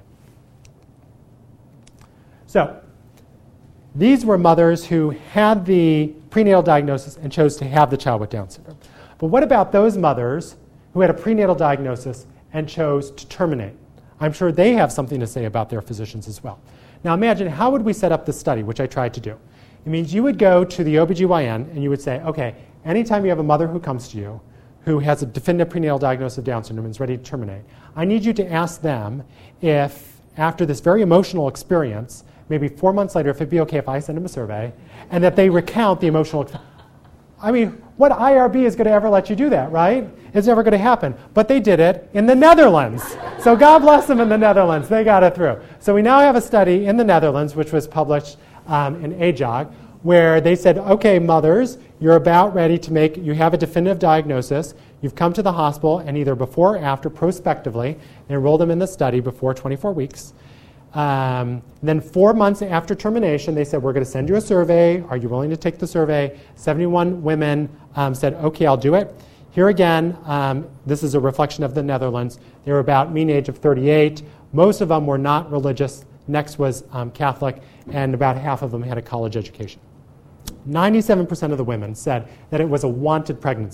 So these were mothers who had the prenatal diagnosis and chose to have the child with Down syndrome. But what about those mothers who had a prenatal diagnosis and chose to terminate? I'm sure they have something to say about their physicians as well. Now imagine, how would we set up this study, which I tried to do? It means you would go to the O B G Y N and you would say, okay, anytime you have a mother who comes to you who has a definitive prenatal diagnosis of Down syndrome and is ready to terminate, I need you to ask them if, after this very emotional experience, maybe four months later, if it'd be okay if I send them a survey, and that they recount the emotional. I mean, what I R B is going to ever let you do that, right? It's never going to happen. But they did it in the Netherlands. So God bless them in the Netherlands. They got it through. So we now have a study in the Netherlands, which was published um, in A J O G, where they said, okay, mothers, you're about ready to make, you have a definitive diagnosis. You've come to the hospital, and either before or after, prospectively, they enrolled them in the study before twenty-four weeks. Um, then four months after termination, they said, we're going to send you a survey. Are you willing to take the survey? seventy-one women um, said, okay, I'll do it. Here again, um, this is a reflection of the Netherlands. They were about mean age of thirty-eight. Most of them were not religious. Next was um, Catholic, and about half of them had a college education. ninety-seven percent of the women said that it was a wanted pregnancy.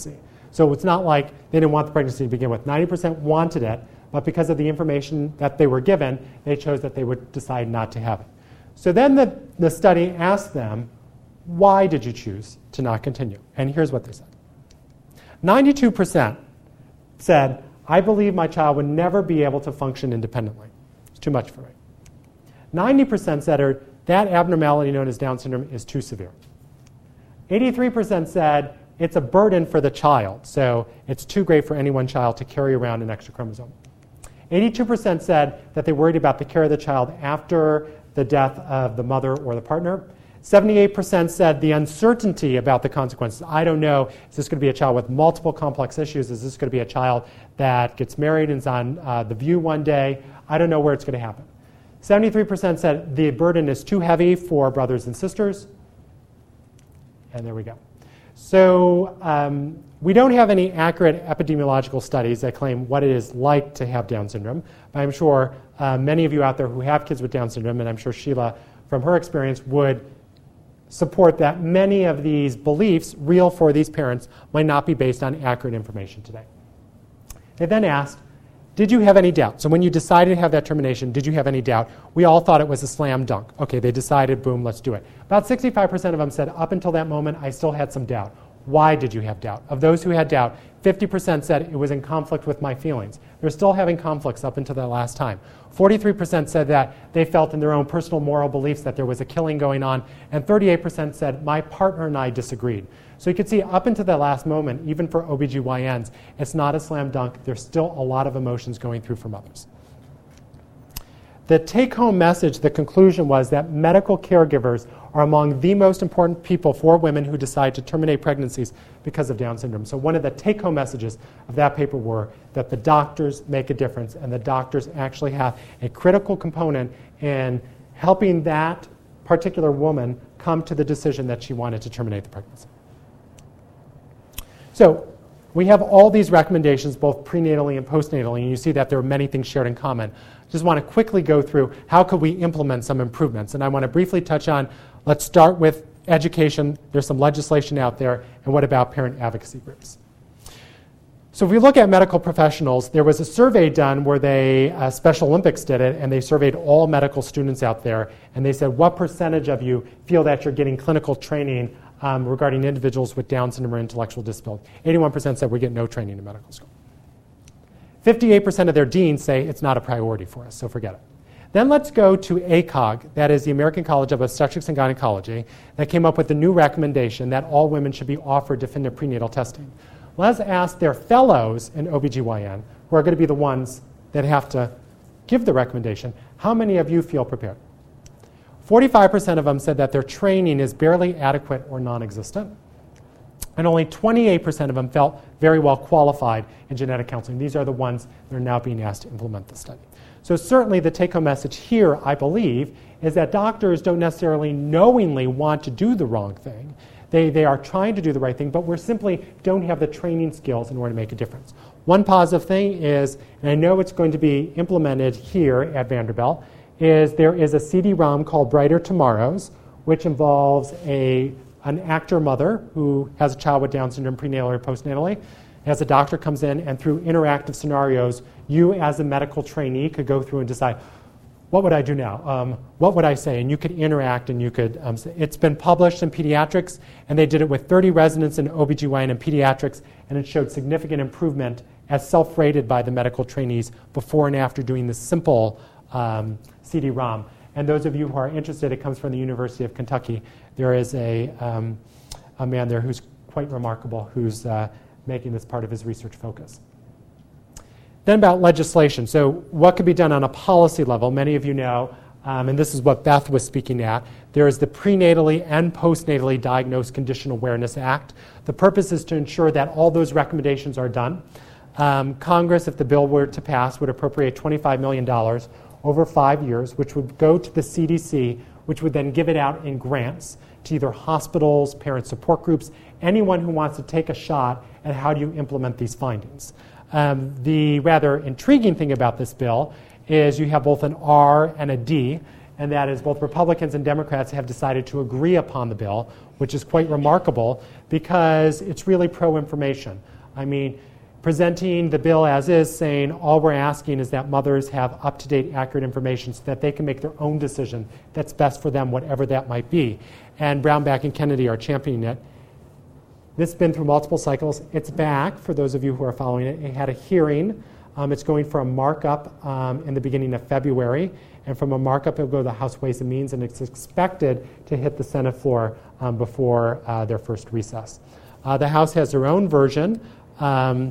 So it's not like they didn't want the pregnancy to begin with. ninety percent wanted it, but because of the information that they were given, they chose that they would decide not to have it. So then the, the study asked them, why did you choose to not continue? And here's what they said. ninety-two percent said, I believe my child would never be able to function independently. It's too much for me. ninety percent said that abnormality known as Down syndrome is too severe. eighty-three percent said it's a burden for the child, so it's too great for any one child to carry around an extra chromosome. eighty-two percent said that they worried about the care of the child after the death of the mother or the partner. seventy-eight percent said the uncertainty about the consequences. I don't know, is this going to be a child with multiple complex issues? Is this going to be a child that gets married and is on uh, The View one day? I don't know where it's going to happen. seventy-three percent said the burden is too heavy for brothers and sisters. And there we go. So um, we don't have any accurate epidemiological studies that claim what it is like to have Down syndrome. But I'm sure uh, many of you out there who have kids with Down syndrome, and I'm sure Sheila, from her experience, would support that many of these beliefs, real for these parents, might not be based on accurate information today. They then asked, did you have any doubt? So when you decided to have that termination, did you have any doubt? We all thought it was a slam dunk. Okay, they decided, boom, let's do it. About sixty-five percent of them said, up until that moment, I still had some doubt. Why did you have doubt? Of those who had doubt, fifty percent said it was in conflict with my feelings. They're still having conflicts up until that last time. forty-three percent said that they felt in their own personal moral beliefs that there was a killing going on, and thirty-eight percent said my partner and I disagreed. So you can see up until that last moment, even for O B G Y Ns, it's not a slam dunk. There's still a lot of emotions going through for mothers. The take-home message, the conclusion was that medical caregivers are among the most important people for women who decide to terminate pregnancies because of Down syndrome. So one of the take-home messages of that paper were that the doctors make a difference, and the doctors actually have a critical component in helping that particular woman come to the decision that she wanted to terminate the pregnancy. So we have all these recommendations, both prenatally and postnatally, and you see that there are many things shared in common. Just want to quickly go through how could we implement some improvements. And I want to briefly touch on, let's start with education. There's some legislation out there. And what about parent advocacy groups? So if we look at medical professionals, there was a survey done where they, uh, Special Olympics did it, and they surveyed all medical students out there. And they said, what percentage of you feel that you're getting clinical training um, regarding individuals with Down syndrome or intellectual disability? eighty-one percent said we get no training in medical school. fifty-eight percent of their deans say it's not a priority for us, so forget it. Then let's go to A C O G, that is the American College of Obstetrics and Gynecology, that came up with a new recommendation that all women should be offered definitive prenatal testing. Let's ask their fellows in O B G Y N, who are going to be the ones that have to give the recommendation, how many of you feel prepared? forty-five percent of them said that their training is barely adequate or non-existent. And only twenty-eight percent of them felt very well qualified in genetic counseling. These are the ones that are now being asked to implement the study. So certainly the take-home message here, I believe, is that doctors don't necessarily knowingly want to do the wrong thing. They, they are trying to do the right thing, but we simply don't have the training skills in order to make a difference. One positive thing is, and I know it's going to be implemented here at Vanderbilt, is there is a C D ROM called Brighter Tomorrows, which involves a an actor mother who has a child with Down syndrome prenatally or postnatally. As a doctor comes in, and through interactive scenarios, you as a medical trainee could go through and decide, what would I do now? Um, what would I say? And you could interact and you could um, say. It's been published in pediatrics, and they did it with thirty residents in O B G Y N and pediatrics, and it showed significant improvement as self-rated by the medical trainees before and after doing this simple um, C D ROM. And those of you who are interested, it comes from the University of Kentucky. There is a, um, a man there who's quite remarkable, who's uh, making this part of his research focus. Then about legislation. So what could be done on a policy level? Many of you know, um, and this is what Beth was speaking at, there is the Prenatally and Postnatally Diagnosed Condition Awareness Act. The purpose is to ensure that all those recommendations are done. Um, Congress, if the bill were to pass, would appropriate twenty-five million dollars over five years, which would go to the C D C, which would then give it out in grants to either hospitals, parent support groups, anyone who wants to take a shot at how do you implement these findings. Um, the rather intriguing thing about this bill is you have both an R and a D, and that is both Republicans and Democrats have decided to agree upon the bill, which is quite remarkable because it's really pro-information. I mean, presenting the bill as is, saying all we're asking is that mothers have up-to-date, accurate information so that they can make their own decision that's best for them, whatever that might be. And Brownback and Kennedy are championing it. This has been through multiple cycles. It's back, for those of you who are following it. It had a hearing. Um, it's going for a markup um, in the beginning of February. And from a markup, it'll go to the House Ways and Means, and it's expected to hit the Senate floor um, before uh, their first recess. Uh, the House has their own version, um,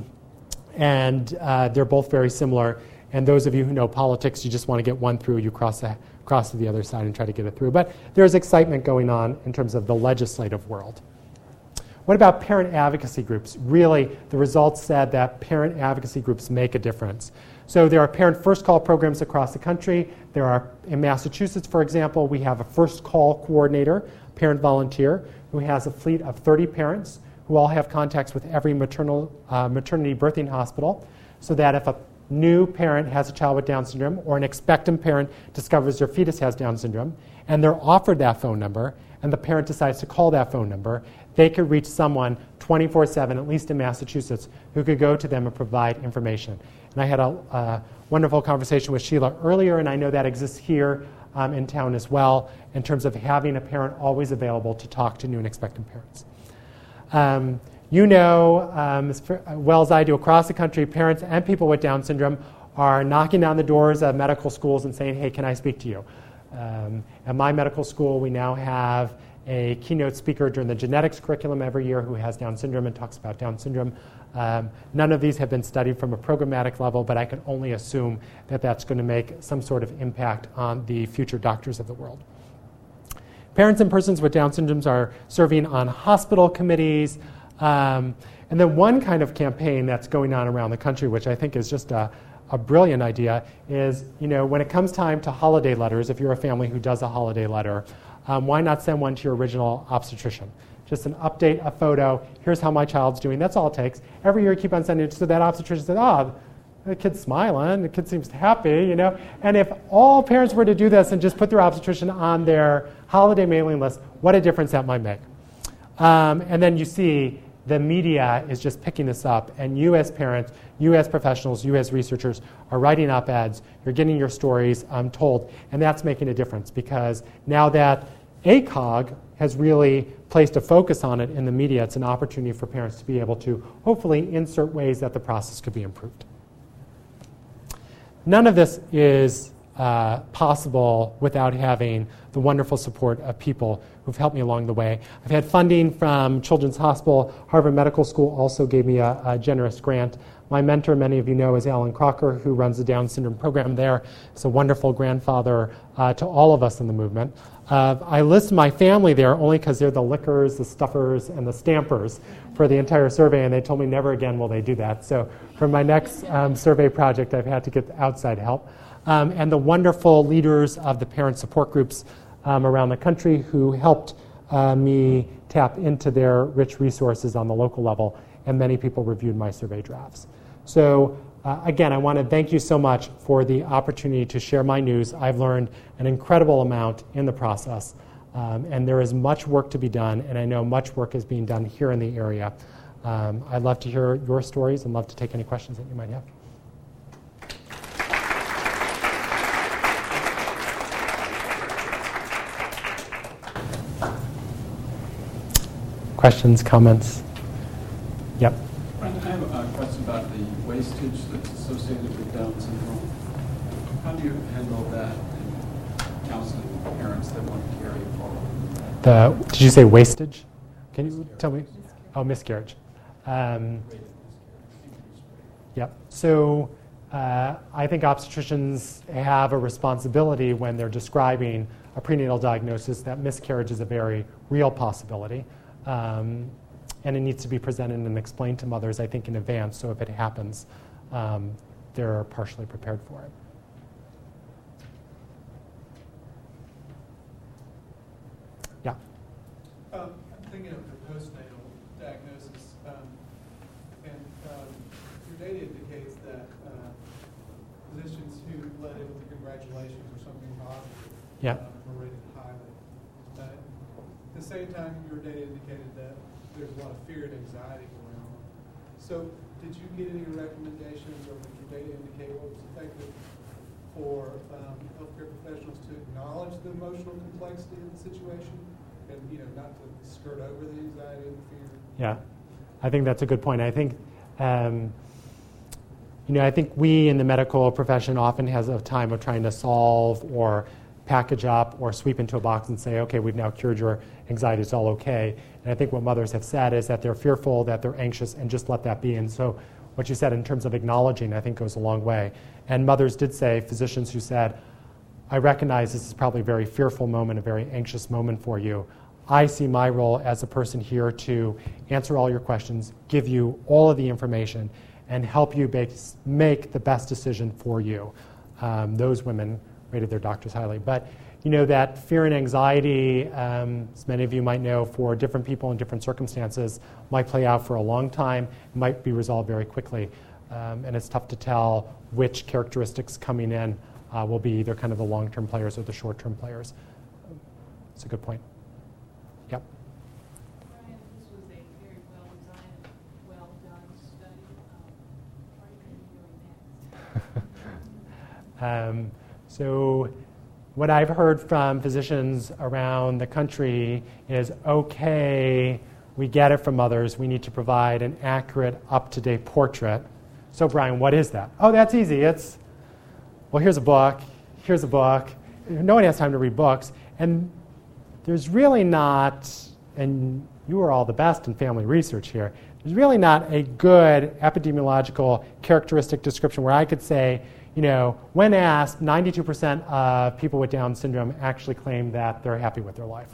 and uh, they're both very similar. And those of you who know politics, you just want to get one through, you cross, the, cross to the other side and try to get it through. But there's excitement going on in terms of the legislative world. What about parent advocacy groups? Really, the results said that parent advocacy groups make a difference. So there are parent first call programs across the country. There are, in Massachusetts, for example, we have a first call coordinator, parent volunteer, who has a fleet of thirty parents who all have contacts with every maternal, uh, maternity birthing hospital, so that if a new parent has a child with Down syndrome or an expectant parent discovers their fetus has Down syndrome, and they're offered that phone number, and the parent decides to call that phone number, they could reach someone twenty-four seven, at least in Massachusetts, who could go to them and provide information. And I had a uh, wonderful conversation with Sheila earlier, and I know that exists here um, in town as well, in terms of having a parent always available to talk to new and expectant parents. Um, you know, um, as well as I do across the country, parents and people with Down syndrome are knocking down the doors of medical schools and saying, hey, can I speak to you? Um, at my medical school, we now have a keynote speaker during the genetics curriculum every year who has Down syndrome and talks about Down syndrome. Um, none of these have been studied from a programmatic level, but I can only assume that that's going to make some sort of impact on the future doctors of the world. Parents and persons with Down syndromes are serving on hospital committees. Um, and then one kind of campaign that's going on around the country, which I think is just a, a brilliant idea, is, you know, when it comes time to holiday letters, if you're a family who does a holiday letter, um, why not send one to your original obstetrician? Just an update, a photo, here's how my child's doing, that's all it takes. Every year keep on sending it so that obstetrician says, oh, the kid's smiling, the kid seems happy, you know. And if all parents were to do this and just put their obstetrician on their holiday mailing list, what a difference that might make. Um, and then you see the media is just picking this up, and you as parents, you as professionals, you as researchers are writing op-eds, you're getting your stories um, told, and that's making a difference, because now that A C O G has really placed a focus on it in the media, it's an opportunity for parents to be able to hopefully insert ways that the process could be improved. None of this is uh, possible without having the wonderful support of people who've helped me along the way. I've had funding from Children's Hospital. Harvard Medical School also gave me a, a generous grant. My mentor, many of you know, is Alan Crocker, who runs the Down syndrome program there. He's a wonderful grandfather uh, to all of us in the movement. Uh, I list my family there only because they're the lickers, the stuffers, and the stampers for the entire survey, and they told me never again will they do that. So for my next um, survey project, I've had to get outside help. Um, and the wonderful leaders of the parent support groups um, around the country who helped uh, me tap into their rich resources on the local level, and many people reviewed my survey drafts. So uh, again, I want to thank you so much for the opportunity to share my news. I've learned an incredible amount in the process, um, and there is much work to be done, and I know much work is being done here in the area. Um, I'd love to hear your stories and love to take any questions that you might have. Questions, comments? Yep. I have a question about the wastage that's associated with Down syndrome. How do you handle that in counseling parents that want to carry forward? The, did you say wastage? Can you tell me? Oh, miscarriage. Um, yep. So uh, I think obstetricians have a responsibility when they're describing a prenatal diagnosis that miscarriage is a very real possibility. Um, and it needs to be presented and explained to mothers, I think, in advance, so if it happens, um, they're partially prepared for it. Yeah? Um, I'm thinking of the postnatal diagnosis, um, and um, your data indicates that uh, physicians who led in with the congratulations or something positive Yeah. uh, were rated highly. Uh, at the same time, your data indicated that there's a lot of fear and anxiety going on. So did you get any recommendations, or did your data indicate what was effective for um, healthcare professionals to acknowledge the emotional complexity of the situation and, you know, not to skirt over the anxiety and the fear? Yeah, I think that's a good point. I think, um, you know, I think we in the medical profession often has a time of trying to solve or package up or sweep into a box and say, okay, we've now cured your anxiety, it's all okay. And I think what mothers have said is that they're fearful, that they're anxious, and just let that be. And so what you said in terms of acknowledging, I think, goes a long way. And mothers did say, physicians who said, I recognize this is probably a very fearful moment, a very anxious moment for you. I see my role as a person here to answer all your questions, give you all of the information, and help you base, make the best decision for you. Um, those women rated their doctors highly. But you know that fear and anxiety, um, as many of you might know, for different people in different circumstances, might play out for a long time, might be resolved very quickly. Um, and it's tough to tell which characteristics coming in uh, will be either kind of the long-term players or the short-term players. It's a good point. Yep. Brian, this was a very well-designed, well-done study. Um, what are you going to be doing next? um, so what I've heard from physicians around the country is, okay, we get it from others. We need to provide an accurate, up-to-date portrait. So, Brian, what is that? Oh, that's easy. It's, well, here's a book. Here's a book. No one has time to read books. And there's really not, and you are all the best in family research here, there's really not a good epidemiological characteristic description where I could say, you know, when asked, ninety-two percent of people with Down syndrome actually claim that they're happy with their life.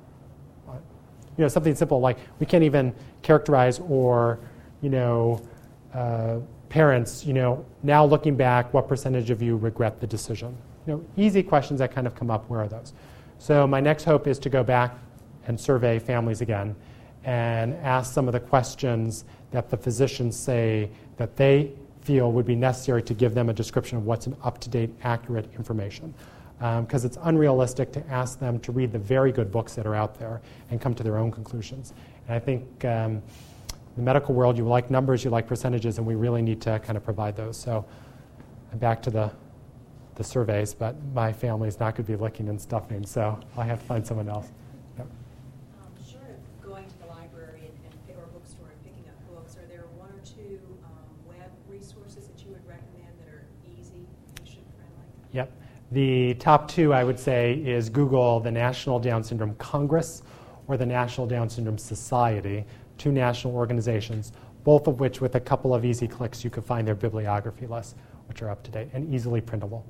You know, something simple like we can't even characterize or, you know, uh, parents, you know, now looking back, what percentage of you regret the decision? You know, easy questions that kind of come up, where are those? So my next hope is to go back and survey families again and ask some of the questions that the physicians say that they feel would be necessary to give them a description of what's an up-to-date, accurate information. Because um, it's unrealistic to ask them to read the very good books that are out there and come to their own conclusions. And I think um, in the medical world, you like numbers, you like percentages, and we really need to kind of provide those. So I'm back to the, the surveys, but my family's not going to be licking and stuffing, so I have to find someone else. Yep. Um, short of going to the library and, and, or bookstore and picking up books, are there one or two um, web resources that you would recommend that are easy, patient-friendly? Yep. The top two, I would say, is Google the National Down Syndrome Congress or the National Down Syndrome Society, two national organizations, both of which, with a couple of easy clicks, you could find their bibliography lists, which are up to date and easily printable.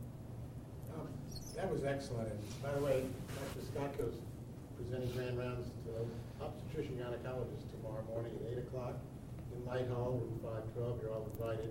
Um, that was excellent. And by the way, Doctor Scotko's presenting grand rounds to obstetrician gynecologists tomorrow morning at eight o'clock in Light Hall, room five twelve. You're all invited.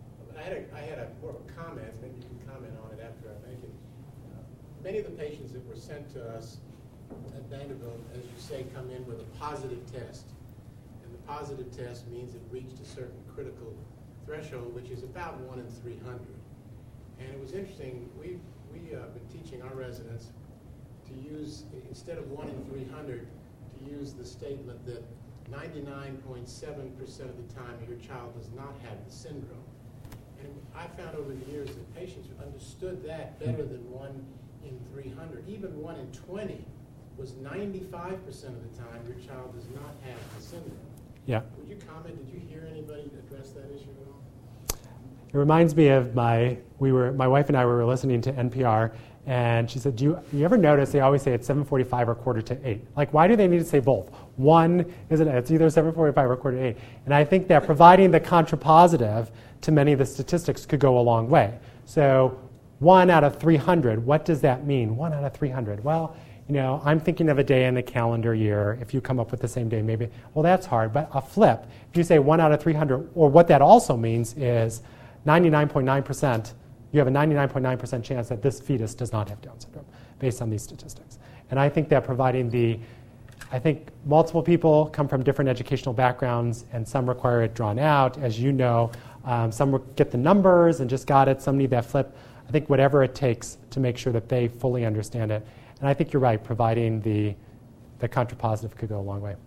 I had, a, I had a more of a comment, maybe you can comment on it after I make it. Uh, many of the patients that were sent to us at Vanderbilt, as you say, come in with a positive test. And the positive test means it reached a certain critical threshold, which is about one in three hundred. And it was interesting, we've we, uh, been teaching our residents to use, instead of one in three hundred, to use the statement that ninety-nine point seven percent of the time your child does not have the syndrome. And I found over the years that patients understood that better than one in three hundred. Even one in twenty was ninety-five percent of the time your child does not have the syndrome. Yeah. Would you comment, did you hear anybody address that issue at all? It reminds me of my, we were, my wife and I were listening to N P R, and she said, do you, you ever notice they always say it's seven forty-five or quarter to eight? Like, why do they need to say both? One, isn't it? It's either seven forty-five or quarter to eight. And I think that providing the contrapositive to many of the statistics could go a long way. So one out of three hundred, what does that mean? One out of three hundred. Well, you know, I'm thinking of a day in the calendar year. If you come up with the same day, maybe, well, that's hard. But a flip, if you say one out of three hundred, or what that also means is ninety-nine point nine percent, you have a ninety-nine point nine percent chance that this fetus does not have Down syndrome based on these statistics. And I think that providing the, I think multiple people come from different educational backgrounds, and some require it drawn out, as you know. Um, some get the numbers and just got it. Some need that flip. I think whatever it takes to make sure that they fully understand it. And I think you're right, providing the, the contrapositive could go a long way.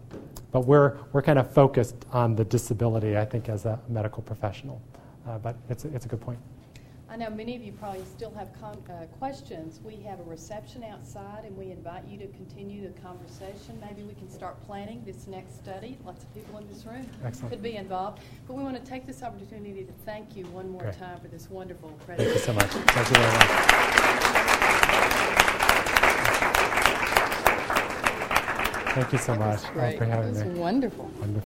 but we're, we're kind of focused on the disability, I think, as a medical professional. Uh, but it's, a- it's a good point. I know many of you probably still have con- uh, questions. We have a reception outside, and we invite you to continue the conversation. Maybe we can start planning this next study. Lots of people in this room Excellent. could be involved. But we want to take this opportunity to thank you one more Great. time for this wonderful Thank you presentation. so much. Thank you very much. Thank you so That was much uh, great. for having That was me. wonderful. Wonderful.